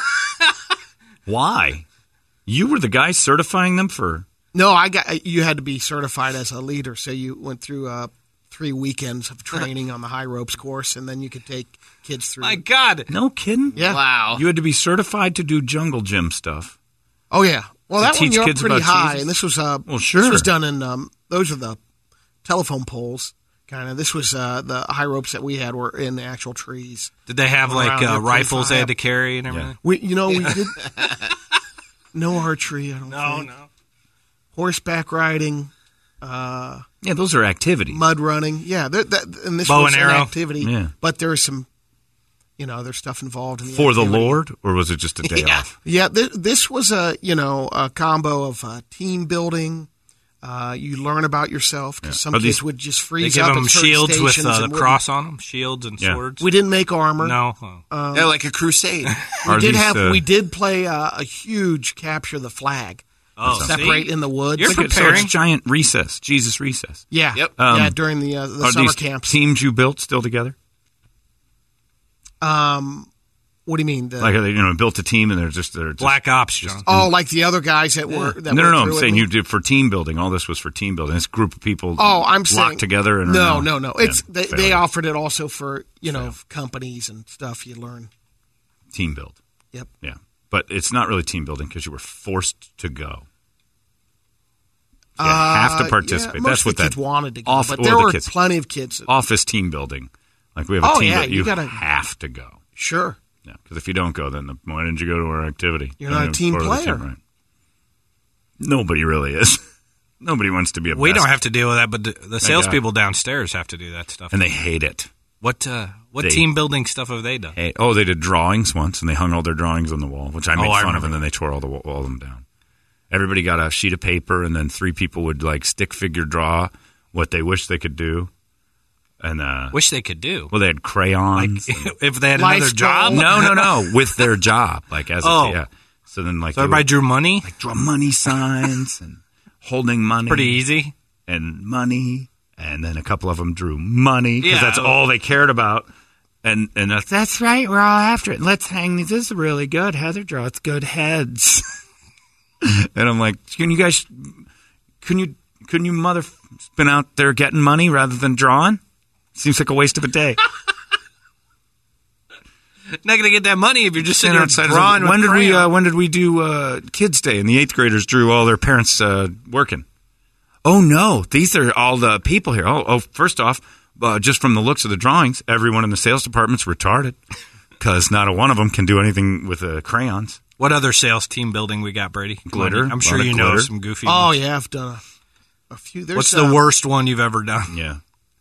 Why? You were the guy certifying them for... No, you had to be certified as a leader, so you went through 3 weekends of training on the high ropes course, and then you could take kids through. My God. No kidding? Yeah. Wow. You had to be certified to do jungle gym stuff. Oh, yeah. Well, that one you're up pretty high, Jesus? and this was sure. This was done in those are the telephone poles. Kind of. This was the high ropes that we had were in the actual trees. Did they have rifles they had to carry and everything? Yeah. We did no archery. I don't think. No. Horseback riding. Yeah, those are activities. Mud running. Yeah, and this bow was and an arrow activity. Yeah. But there's some, there's stuff involved in the For activity. the Lord, or was it just a day off? Yeah, this was a combo of team building. You learn about yourself because some kids would just freeze they up. give them at certain shields with stations the cross on them, shields and swords. We didn't make armor. No, like a crusade. We did play a huge capture the flag. Separate in the woods. You're preparing. So it's giant recess, Jesus recess. Yeah, yep. During the are summer these camps. Teams you built still together? What do you mean? Like they built a team and they're just Black Ops, John. Like the other guys that were. No. I'm saying you did for team building. All this was for team building. This group of people. I'm saying locked together. And no. It's they offered it also for companies and stuff. You learn team build. Yep. Yeah, but it's not really team building because you were forced to go. You have to participate. Yeah, that's what the kids wanted to go, but there were plenty of kids. Office team building, like we have a team that you have to go. Sure. Yeah, because if you don't go, then why didn't you go to our activity? You're not a team player. Right? Nobody really is. Nobody wants to be a. We don't have to deal with that, but the salespeople downstairs have to do that stuff, and they hate it. What team building stuff have they done? They did drawings once, and they hung all their drawings on the wall, which I made fun of, and then they tore all of them down. Everybody got a sheet of paper, and then 3 people would stick figure draw what they wish they could do. And wish they could do. Well, they had crayons. If they had another job. No, with their job, So then, so everybody drew money, draw money signs and holding money. Pretty easy. And money, and then a couple of them drew money because that's all they cared about. And that's right. We're all after it. Let's hang these. This is really good. Heather draws good heads. And I'm like, couldn't you mother been out there getting money rather than drawing? Seems like a waste of a day. Not going to get that money if you're just sitting outside drawing. When did we do Kids Day? And the 8th graders drew all their parents working. Oh no, these are all the people here. Oh, first off, just from the looks of the drawings, everyone in the sales department's retarded because not a one of them can do anything with crayons. What other sales team building we got, Brady? Glitter. I'm sure you know some goofy ones. Yeah, I've done a few. What's the worst one you've ever done? Yeah.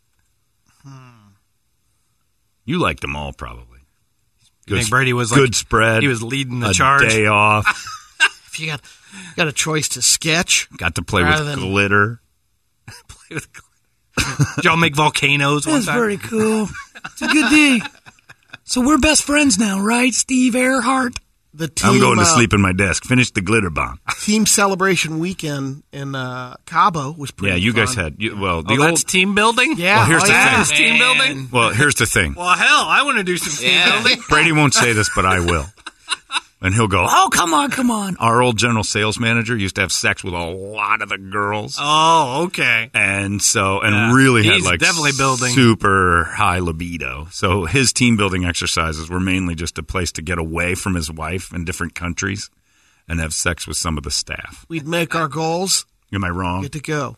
You liked them all, probably. I think Brady was good spread. He was leading the charge. Day off. If you got a choice to sketch, got to play with glitter. Play with glitter. Did y'all make volcanoes one time? That's very cool. It's a good day. So we're best friends now, right, Steve Earhart? I'm going to sleep in my desk. Finish the glitter bomb. Team celebration weekend in Cabo was pretty fun. You guys had that's team building? Yeah. Well, here's the thing. That's team building? Well, here's the thing. Well, hell, I want to do some team building. Brady won't say this, but I will. And he'll go, oh, come on. Our old general sales manager used to have sex with a lot of the girls. Oh, okay. And really had definitely building super high libido. So his team building exercises were mainly just a place to get away from his wife in different countries and have sex with some of the staff. We'd make our goals. Am I wrong? Get to go.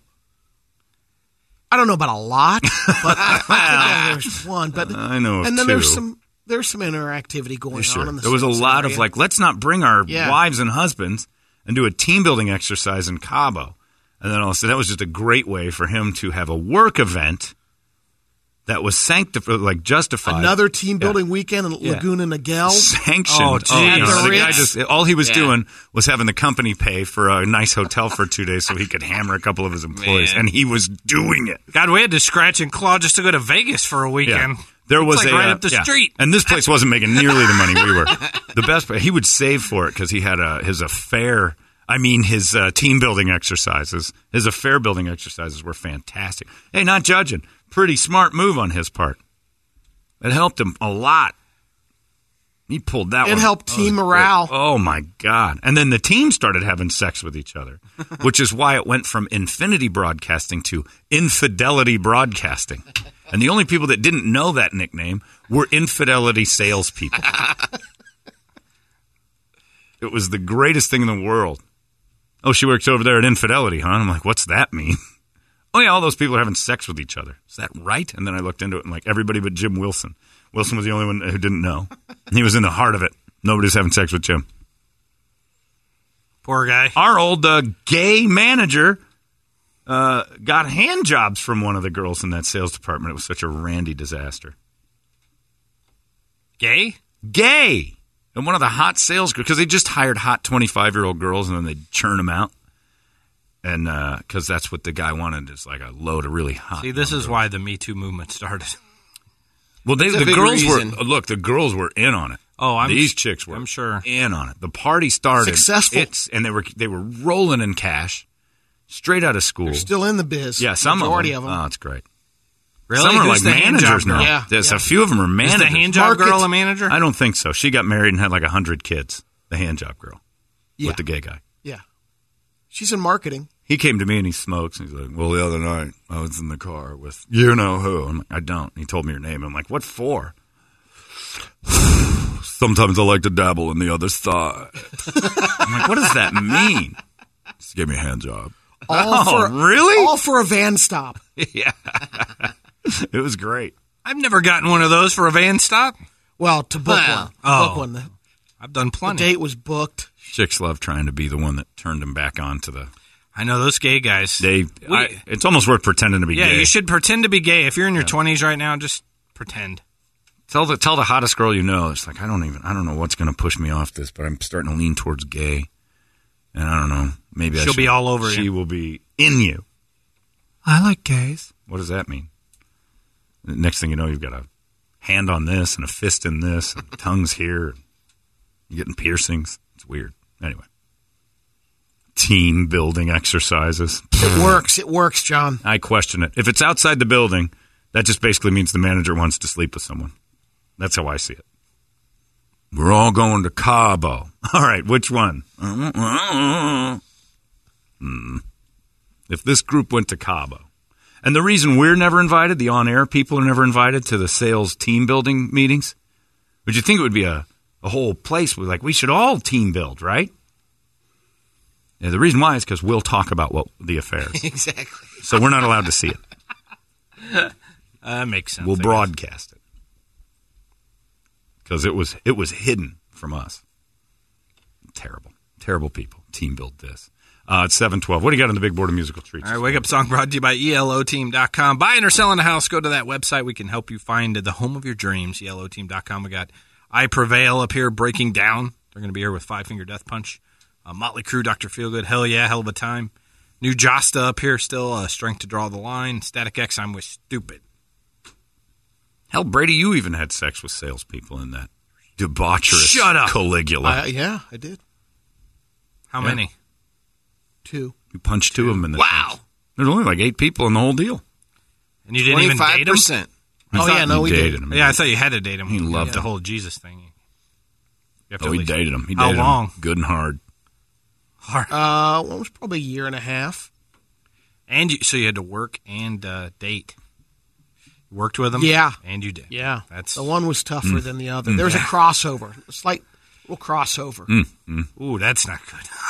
I don't know about a lot, but I think there's one. But I know of and then two. There's some interactivity going on in the There was a lot area. of let's not bring our wives and husbands and do a team building exercise in Cabo. And then also that was just a great way for him to have a work event that was justified. Another team building weekend in Laguna Niguel. Sanctioned. Oh, geez. The guy all he was doing was having the company pay for a nice hotel for 2 days so he could hammer a couple of his employees. And he was doing it. God, we had to scratch and claw just to go to Vegas for a weekend. Yeah. There was right up the street. And this place wasn't making nearly the money we were. The best part, he would save for it because he had his affair. I mean, his team building exercises, his affair building exercises were fantastic. Hey, not judging. Pretty smart move on his part. It helped him a lot. He pulled that one. It helped team morale. Oh, my God. And then the team started having sex with each other, which is why it went from Infinity Broadcasting to Infidelity Broadcasting. And the only people that didn't know that nickname were infidelity salespeople. It was the greatest thing in the world. Oh, she works over there at Infidelity, huh? I'm like, what's that mean? Oh, yeah, all those people are having sex with each other. Is that right? And then I looked into it and everybody but Jim Wilson. Wilson was the only one who didn't know. He was in the heart of it. Nobody's having sex with Jim. Poor guy. Our old gay manager got hand jobs from one of the girls in that sales department. It was such a randy disaster. Gay? Gay! And one of the hot sales girls, because they just hired hot 25-year-old girls and then they'd churn them out. And because that's what the guy wanted, is like a load of really hot. See, this is why the Me Too movement started. Well, the girls were in on it. Oh, these chicks were. I'm sure in on it. The party started successful, and they were rolling in cash, straight out of school. They're still in the biz. Yeah, some majority of them. Oh, it's great. Really? Some are Who's like managers now. Yeah, There's a few of them are managers. Is the hand job girl a manager? I don't think so. She got married and had like 100 kids. The hand job girl with the gay guy. Yeah, she's in marketing. He came to me and he smokes. And he's like, well, the other night I was in the car with you know who. I'm like, I don't. He told me your name. I'm like, what for? Sometimes I like to dabble in the other side. I'm like, what does that mean? Just give me a hand job. Really? All for a van stop. Yeah. It was great. I've never gotten one of those for a van stop. Well, to book one. Book one. I've done plenty. The date was booked. Chicks love trying to be the one that turned him back on to the... I know those gay guys. It's almost worth pretending to be gay. Yeah, you should pretend to be gay. If you're in your 20s right now, just pretend. Tell the hottest girl you know. It's like, I don't know what's going to push me off this, but I'm starting to lean towards gay. And I don't know. Maybe she'll be all over you. She will be in you. I like gays. What does that mean? The next thing you know, you've got a hand on this and a fist in this and tongues here. And you're getting piercings. It's weird. Anyway. Team building exercises. It works, John. I question it. If it's outside the building, that just basically means the manager wants to sleep with someone. That's how I see it. We're all going to Cabo. All right, which one? If this group went to Cabo, and the reason we're never invited, the on-air people are never invited to the sales team building meetings, would you think it would be a whole place where, like, we should all team build, right? Yeah, the reason why is because we'll talk about the affairs. Exactly. So we're not allowed to see it. That makes sense. We'll broadcast it because it was hidden from us. Terrible people. Team build this. It's 7:12. What do you got on the big board of musical treats? All right, Wake Up Song brought to you by ELOteam.com. Buying or selling a house, go to that website. We can help you find the home of your dreams, ELOteam.com. We got I Prevail up here breaking down. They're going to be here with Five Finger Death Punch. Motley Crue, Dr. Feelgood, hell yeah, hell of a time. New Josta up here still, Strength to Draw the Line. Static X, I'm with Stupid. Hell, Brady, you even had sex with salespeople in that debaucherous Shut up. Caligula. Yeah, I did. How many? 2. You punched 2 of them in the Wow. face. There's only like 8 people in the whole deal. And you didn't even date him? 25%. Oh, yeah, no, we dated did. him. Yeah, I thought you had to date him. He loved the it. whole Jesus thing. You have to Oh, at he least- dated him. He How dated long? him good and hard. Well, it was probably a year and a half. And so you had to work and date. You worked with him? Yeah. And you did. Yeah. That's The one was tougher than the other. There was a crossover, a slight little crossover. Ooh, that's not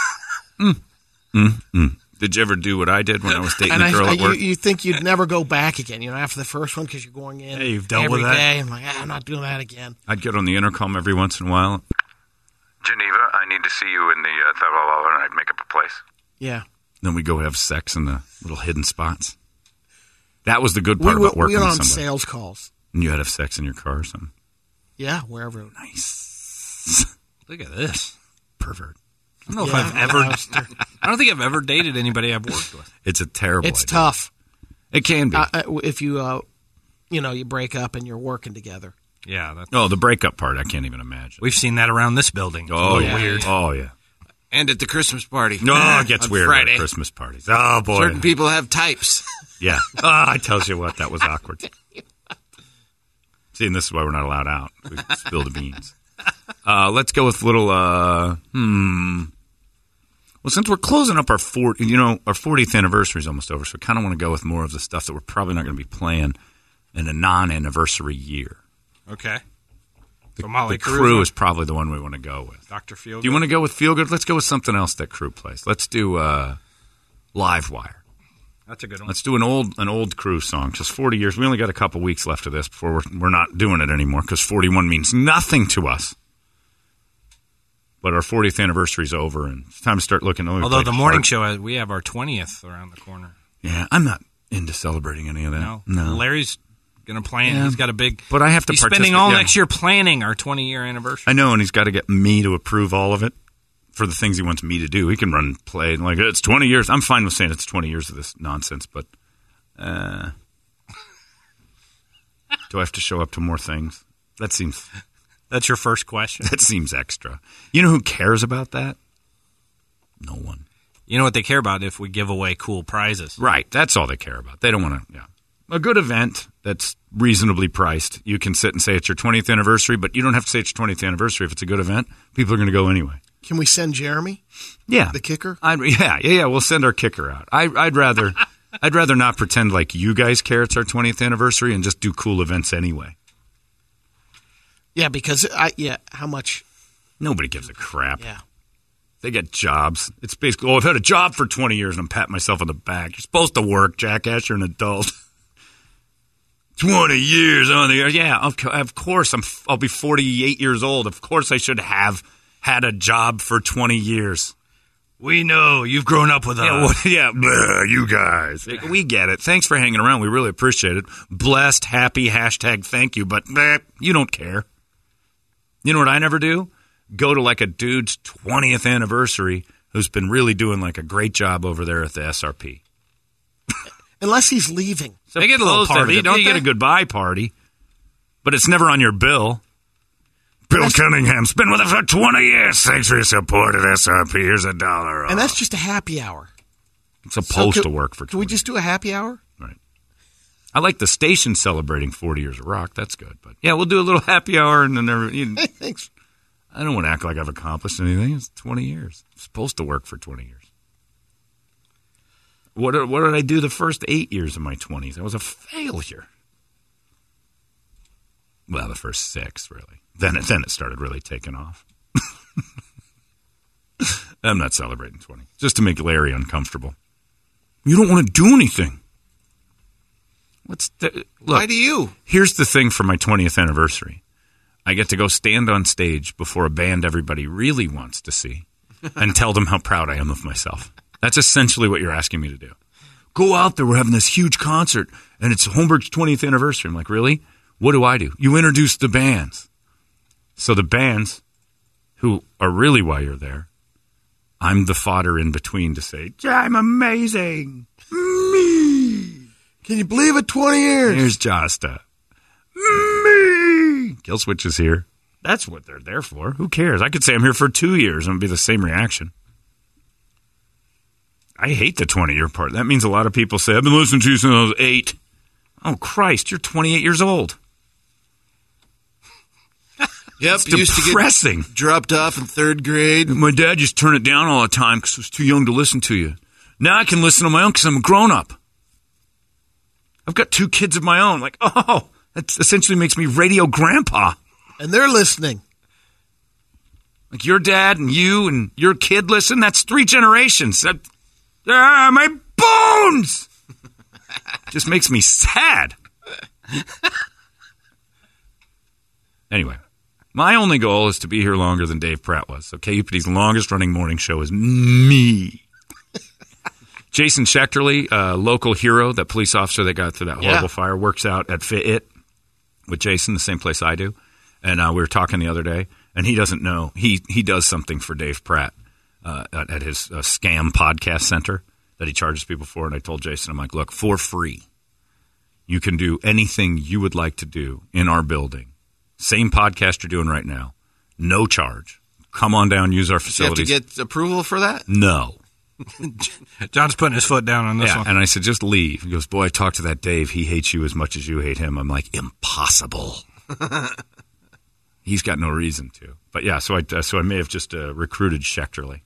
good. Did you ever do what I did when I was dating And a girl at work? you think you'd never go back again, after the first one because you're going in Hey, you've dealt every with that? day. I'm like, I'm not doing that again. I'd get on the intercom every once in a while. Geneva, I need to see you in the and I'd make up a place. Yeah. Then we'd go have sex in the little hidden spots. That was the good part about working we were with on somebody. sales calls. And you had to have sex in your car or something. Yeah, wherever. Nice. Look at this. Pervert. I don't know if I've ever. I don't think I've ever dated anybody I've worked with. It's a terrible It's idea. tough. It can be. If you, you break up and you're working together. Yeah. That's, Oh, the breakup part, I can't even imagine. we've seen that around this building. It's a Oh, little yeah. weird. Oh, yeah. And at the Christmas party. No, it gets On weird Friday. at Christmas parties. Oh, boy. Certain people have types. Yeah. Oh, I tells you what, that was awkward. See, and this is why we're not allowed out. We spill the beans. Let's go with little, Well, since we're closing up our 40th anniversary is almost over, so we kind of want to go with more of the stuff that we're probably not going to be playing in a non-anniversary year. Okay. The, So Motley the Crue Crew is probably the one we want to go with. Dr. Feelgood. Do you want to go with Feel Good? Let's go with something else that Crew plays. Let's do Livewire. That's a good one. Let's do an old Crew song. Just 40 years. We only got a couple weeks left of this before we're not doing it anymore because 41 means nothing to us. But our 40th anniversary is over, and it's time to start looking. Although the morning show, we have our 20th around the corner. Yeah, I'm not into celebrating any of that. No. Larry's going to plan. Yeah. He's got a big. But I have to He's participate. spending all Yeah. next year planning our 20-year anniversary. I know, and he's got to get me to approve all of it for the things he wants me to do. He can run play and it's 20 years. I'm fine with saying it's 20 years of this nonsense, but do I have to show up to more things? That seems That's your first question. that seems extra. You know who cares about that? No one. You know what they care about if we give away cool prizes. Right. That's all they care about. They don't want to, A good event that's reasonably priced. You can sit and say it's your 20th anniversary, but you don't have to say it's your 20th anniversary. If it's a good event, people are going to go anyway. Can we send Jeremy? Yeah. The kicker? Yeah. We'll send our kicker out. I'd rather not pretend like you guys care it's our 20th anniversary and just do cool events anyway. Yeah, because how much? Nobody gives a crap. Yeah. They get jobs. It's basically, I've had a job for 20 years and I'm patting myself on the back. You're supposed to work, jackass. You're an adult. 20 years on the air. Yeah, of course. I'll be 48 years old. Of course I should have had a job for 20 years. We know you've grown up with us. You guys. We get it. Thanks for hanging around. We really appreciate it. Blessed, happy, #thank you, but you don't care. You know what I never do? Go to like a dude's 20th anniversary who's been really doing like a great job over there at the SRP. Unless he's leaving. So They get a little party, don't you they? get a goodbye party, but it's never on your bill. Bill Cunningham's been with us for 20 years. Thanks for your support at SRP. Here's $1 off. And that's just a happy hour. It's supposed to work for 20 Can we just do a happy hour? Right. I like the station celebrating 40 years of rock. That's good. But yeah, we'll do a little happy hour and then Thanks. I don't want to act like I've accomplished anything. It's 20 years. I'm supposed to work for 20 years. What did I do the first 8 years of my 20s? I was a failure. Well, the first 6, really. Then it started really taking off. I'm not celebrating 20. Just to make Larry uncomfortable. You don't want to do anything. Look, why do you? Here's the thing for my 20th anniversary. I get to go stand on stage before a band everybody really wants to see and tell them how proud I am of myself. That's essentially what you're asking me to do. Go out there. We're having this huge concert, and it's Holmberg's 20th anniversary. I'm like, really? What do? You introduce the bands. So the bands, who are really why you're there, I'm the fodder in between to say, I'm amazing. Me. Can you believe it? 20 years. Here's Josta. Me. Killswitch is here. That's what they're there for. Who cares? I could say I'm here for 2 years and it'd be the same reaction. I hate the 20-year part. That means a lot of people say, I've been listening to you since I was 8. Oh, Christ, you're 28 years old. Yep, it's depressing. Used to get dropped off in 3rd grade. My dad used to turn it down all the time because I was too young to listen to you. Now I can listen on my own because I'm a grown-up. I've got 2 kids of my own. Like, oh, that essentially makes me radio grandpa. And they're listening. Like your dad and you and your kid listen. That's 3 generations. My bones! Just makes me sad. Anyway, my only goal is to be here longer than Dave Pratt was. So KUPD's longest-running morning show is me. Jason Schechterly, local hero, that police officer that got through that horrible fire, works out at Fit with Jason, the same place I do. And we were talking the other day, and he doesn't know. He does something for Dave Pratt at his scam podcast center that he charges people for. And I told Jason, I'm like, look, for free, you can do anything you would like to do in our building. Same podcast you're doing right now. No charge. Come on down, use our facilities. You have to get approval for that? No. John's putting his foot down on this one. And I said, just leave. He goes, boy, I talked to that Dave. He hates you as much as you hate him. I'm like, impossible. He's got no reason to. But yeah, so I may have just recruited Schechterly.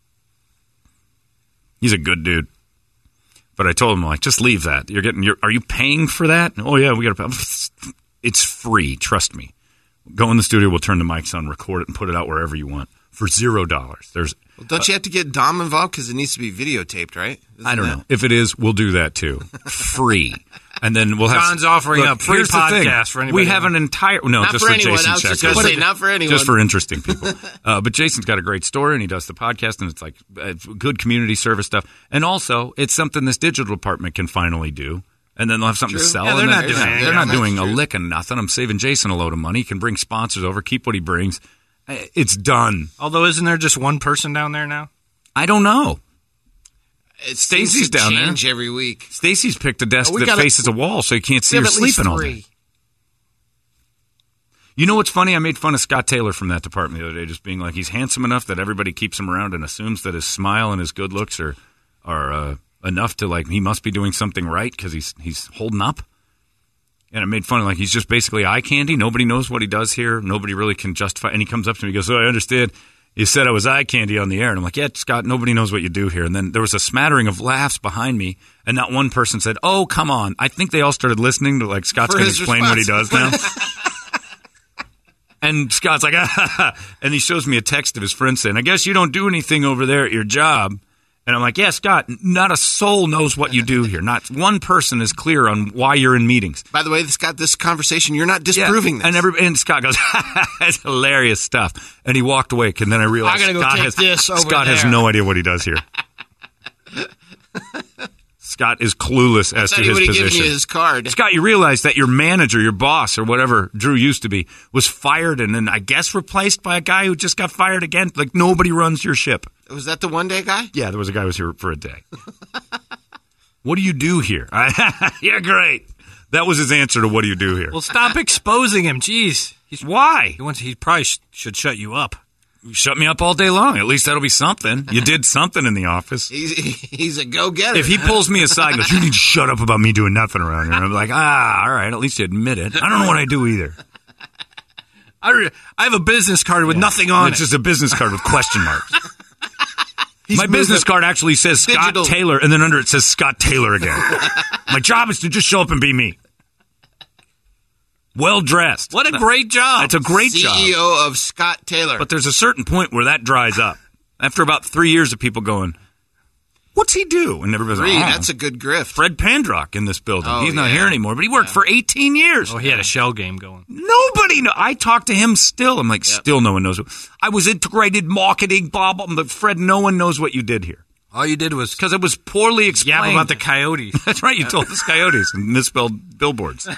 He's a good dude. But I told him, like, just leave that. Are you paying for that? Oh yeah, we got to pay. It's free. Trust me. Go in the studio. We'll turn the mics on, record it, and put it out wherever you want for $0. Don't you have to get Dom involved because it needs to be videotaped, right? I don't know. If it is, we'll do that too. Free. And then we'll have John's offering up free podcast for anybody. We have an entire not just for for anyone. Jason I was just going to say not for anyone. Just for interesting people. But Jason's got a great story and he does the podcast and it's like good community service stuff. And also, it's something this digital department can finally do. And then they'll have something to sell. Yeah, they're not doing a lick of nothing. I'm saving Jason a load of money. He can bring sponsors over, keep what he brings. It's done. Although, isn't there just one person down there now? I don't know. Stacy's down there. Change every week. Stacy's picked a desk that faces a wall so you can't see her sleeping all day. You know what's funny? I made fun of Scott Taylor from that department the other day, just being like, he's handsome enough that everybody keeps him around and assumes that his smile and his good looks are enough to, like, he must be doing something right because he's holding up. And I made fun of, like, he's just basically eye candy. Nobody knows what he does here. Nobody really can justify. And he comes up to me and goes, I understand. You said I was eye candy on the air. And I'm like, yeah, Scott, nobody knows what you do here. And then there was a smattering of laughs behind me. And not one person said, oh, come on. I think they all started listening to, like, Scott's going to explain what he does now. And Scott's like, and he shows me a text of his friend saying, I guess you don't do anything over there at your job. And I'm like, yeah, Scott, not a soul knows what you do here. Not one person is clear on why you're in meetings. By the way, Scott, this conversation, you're not disproving this. And Scott goes, that's hilarious stuff. And he walked away. And then I realized Scott has no idea what he does here. Scott is clueless as to his position. Given you his card. Scott, you realize that your manager, your boss, or whatever Drew used to be, was fired and then I guess replaced by a guy who just got fired again. Like, nobody runs your ship. Was that the one-day guy? Yeah, there was a guy who was here for a day. What do you do here? Yeah, great. That was his answer to what do you do here. Well, stop exposing him. Jeez. Why? He probably should shut you up. shut me up all day long. At least that'll be something. You did something in the office. He's a go-getter. If he pulls me aside and goes, you need to shut up about me doing nothing around here. I'm like, all right, at least you admit it. I don't know what I do either. I have a business card with nothing on It's just a business card with question marks. My business card actually says Scott digital. Taylor, and then under it says Scott Taylor again. My job is to just show up and be me. Well dressed. What a great job. It's a great job. CEO of Scott Taylor. But there's a certain point where that dries up. After about 3 years of people going, what's he do? And everybody's like, that's a good grift. Fred Pandrock in this building. Oh, He's not yeah. here anymore, but he worked for 18 years. Oh, he had a shell game going. Nobody know. I talk to him still. I'm like, still no one knows. I was integrated marketing, blah, blah, but Fred, no one knows what you did here. All you did was Because it was poorly explained. yap about the coyotes. That's right. You told us coyotes and misspelled billboards.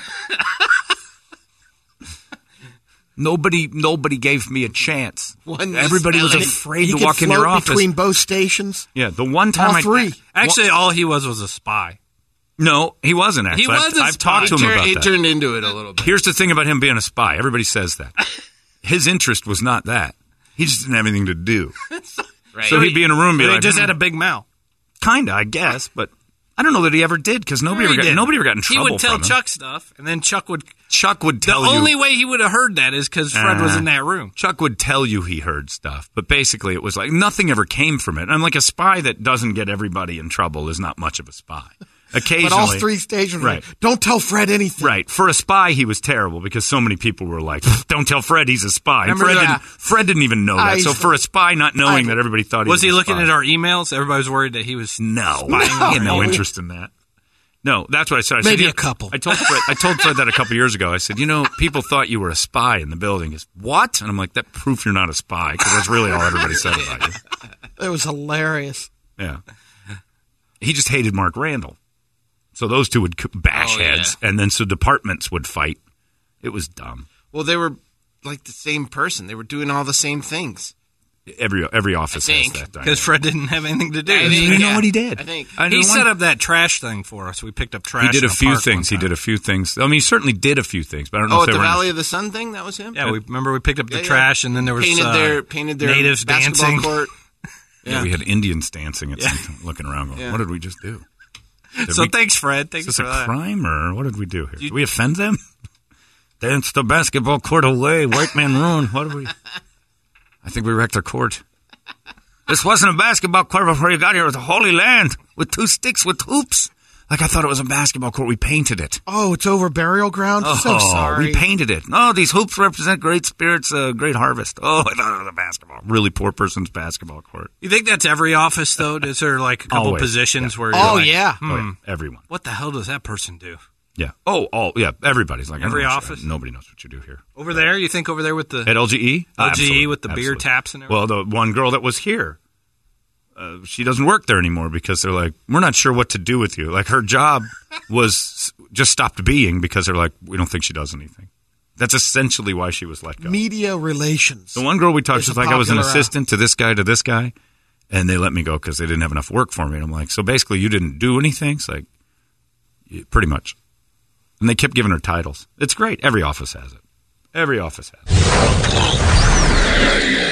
Nobody gave me a chance. Everybody was afraid He to could walk in your float office. between both stations. Yeah, the one time All three. Actually, all he was a spy. No, he wasn't actually. He was a I've spy. talked to him about He that. turned into it a little bit. Here's the thing about him being a spy. Everybody says that. His interest was not that. He just didn't have anything to do. Right. So he'd be in a room and be He like, just had a big mouth. Kinda, I guess, but I don't know that he ever did because nobody ever got in trouble. He would tell from him. Chuck stuff, and then Chuck would tell The you. only way he would have heard that is because Fred was in that room. Chuck would tell you he heard stuff, but basically it was like nothing ever came from it. I'm like, a spy that doesn't get everybody in trouble is not much of a spy. Occasionally, But all three stations, right? Don't tell Fred anything. Right. For a spy, he was terrible because so many people were like, don't tell Fred he's a spy. And Remember that? Fred didn't even know that. So for a spy not knowing that everybody thought he was he a looking spy. at our emails? Everybody was worried that he was No. spying He had no on interest in that. No, that's what I said. I Maybe said, a couple. I told Fred that a couple years ago. I said, people thought you were a spy in the building. He goes, what? And I'm like, that proof you're not a spy because that's really all everybody said about you. It was hilarious. Yeah. He just hated Mark Randall. So those two would bash heads, and then so departments would fight. It was dumb. Well, they were like the same person. They were doing all the same things. Every office has that. Because Fred didn't have anything to do. I think, You know what he did? I think. He set up that trash thing for us. We picked up trash. He did in a few park things. He one time. did a few things. I mean, he certainly did a few things, but I don't know Oh, if at they the were Valley of the Sun thing? That was him? Yeah, we picked up the Yeah, yeah. trash, and then there was Painted their natives basketball dancing. court. Yeah, we had Indians dancing at some, looking around going, what did we just do? So thanks, Fred. Thanks Is this for a that. crime, or what did we do here? Did we offend them? Dance the basketball court away, white man ruin. What did we... I think we wrecked their court. This wasn't a basketball court before you got here. It was a holy land with 2 sticks with hoops. Like I thought it was a basketball court. We painted it. Oh, it's over burial ground? So sorry. We painted it. Oh, these hoops represent great spirits, great harvest. Oh, I thought it was a basketball. Really poor person's basketball court. You think that's every office, though? Is there like a couple Always. positions where Oh, you're like, yeah. Oh, yeah. Everyone. what the hell does that person do? Yeah. Oh, yeah. Everybody's like, Every I don't know what office? nobody knows what you do here. Over there? You think over there with the At LGE? Absolutely. with the beer Absolutely. taps and everything? Well, the one girl that was here, she doesn't work there anymore because they're like, we're not sure what to do with you. Like her job was just stopped being because they're like, we don't think she does anything. That's essentially why she was let go. Media relations. The one girl we talked It's to was a like, I was an popular, assistant to this guy, and they let me go because they didn't have enough work for me. And I'm like, so basically you didn't do anything? It's like, yeah, pretty much. And they kept giving her titles. It's great. Every office has it. Every office has it.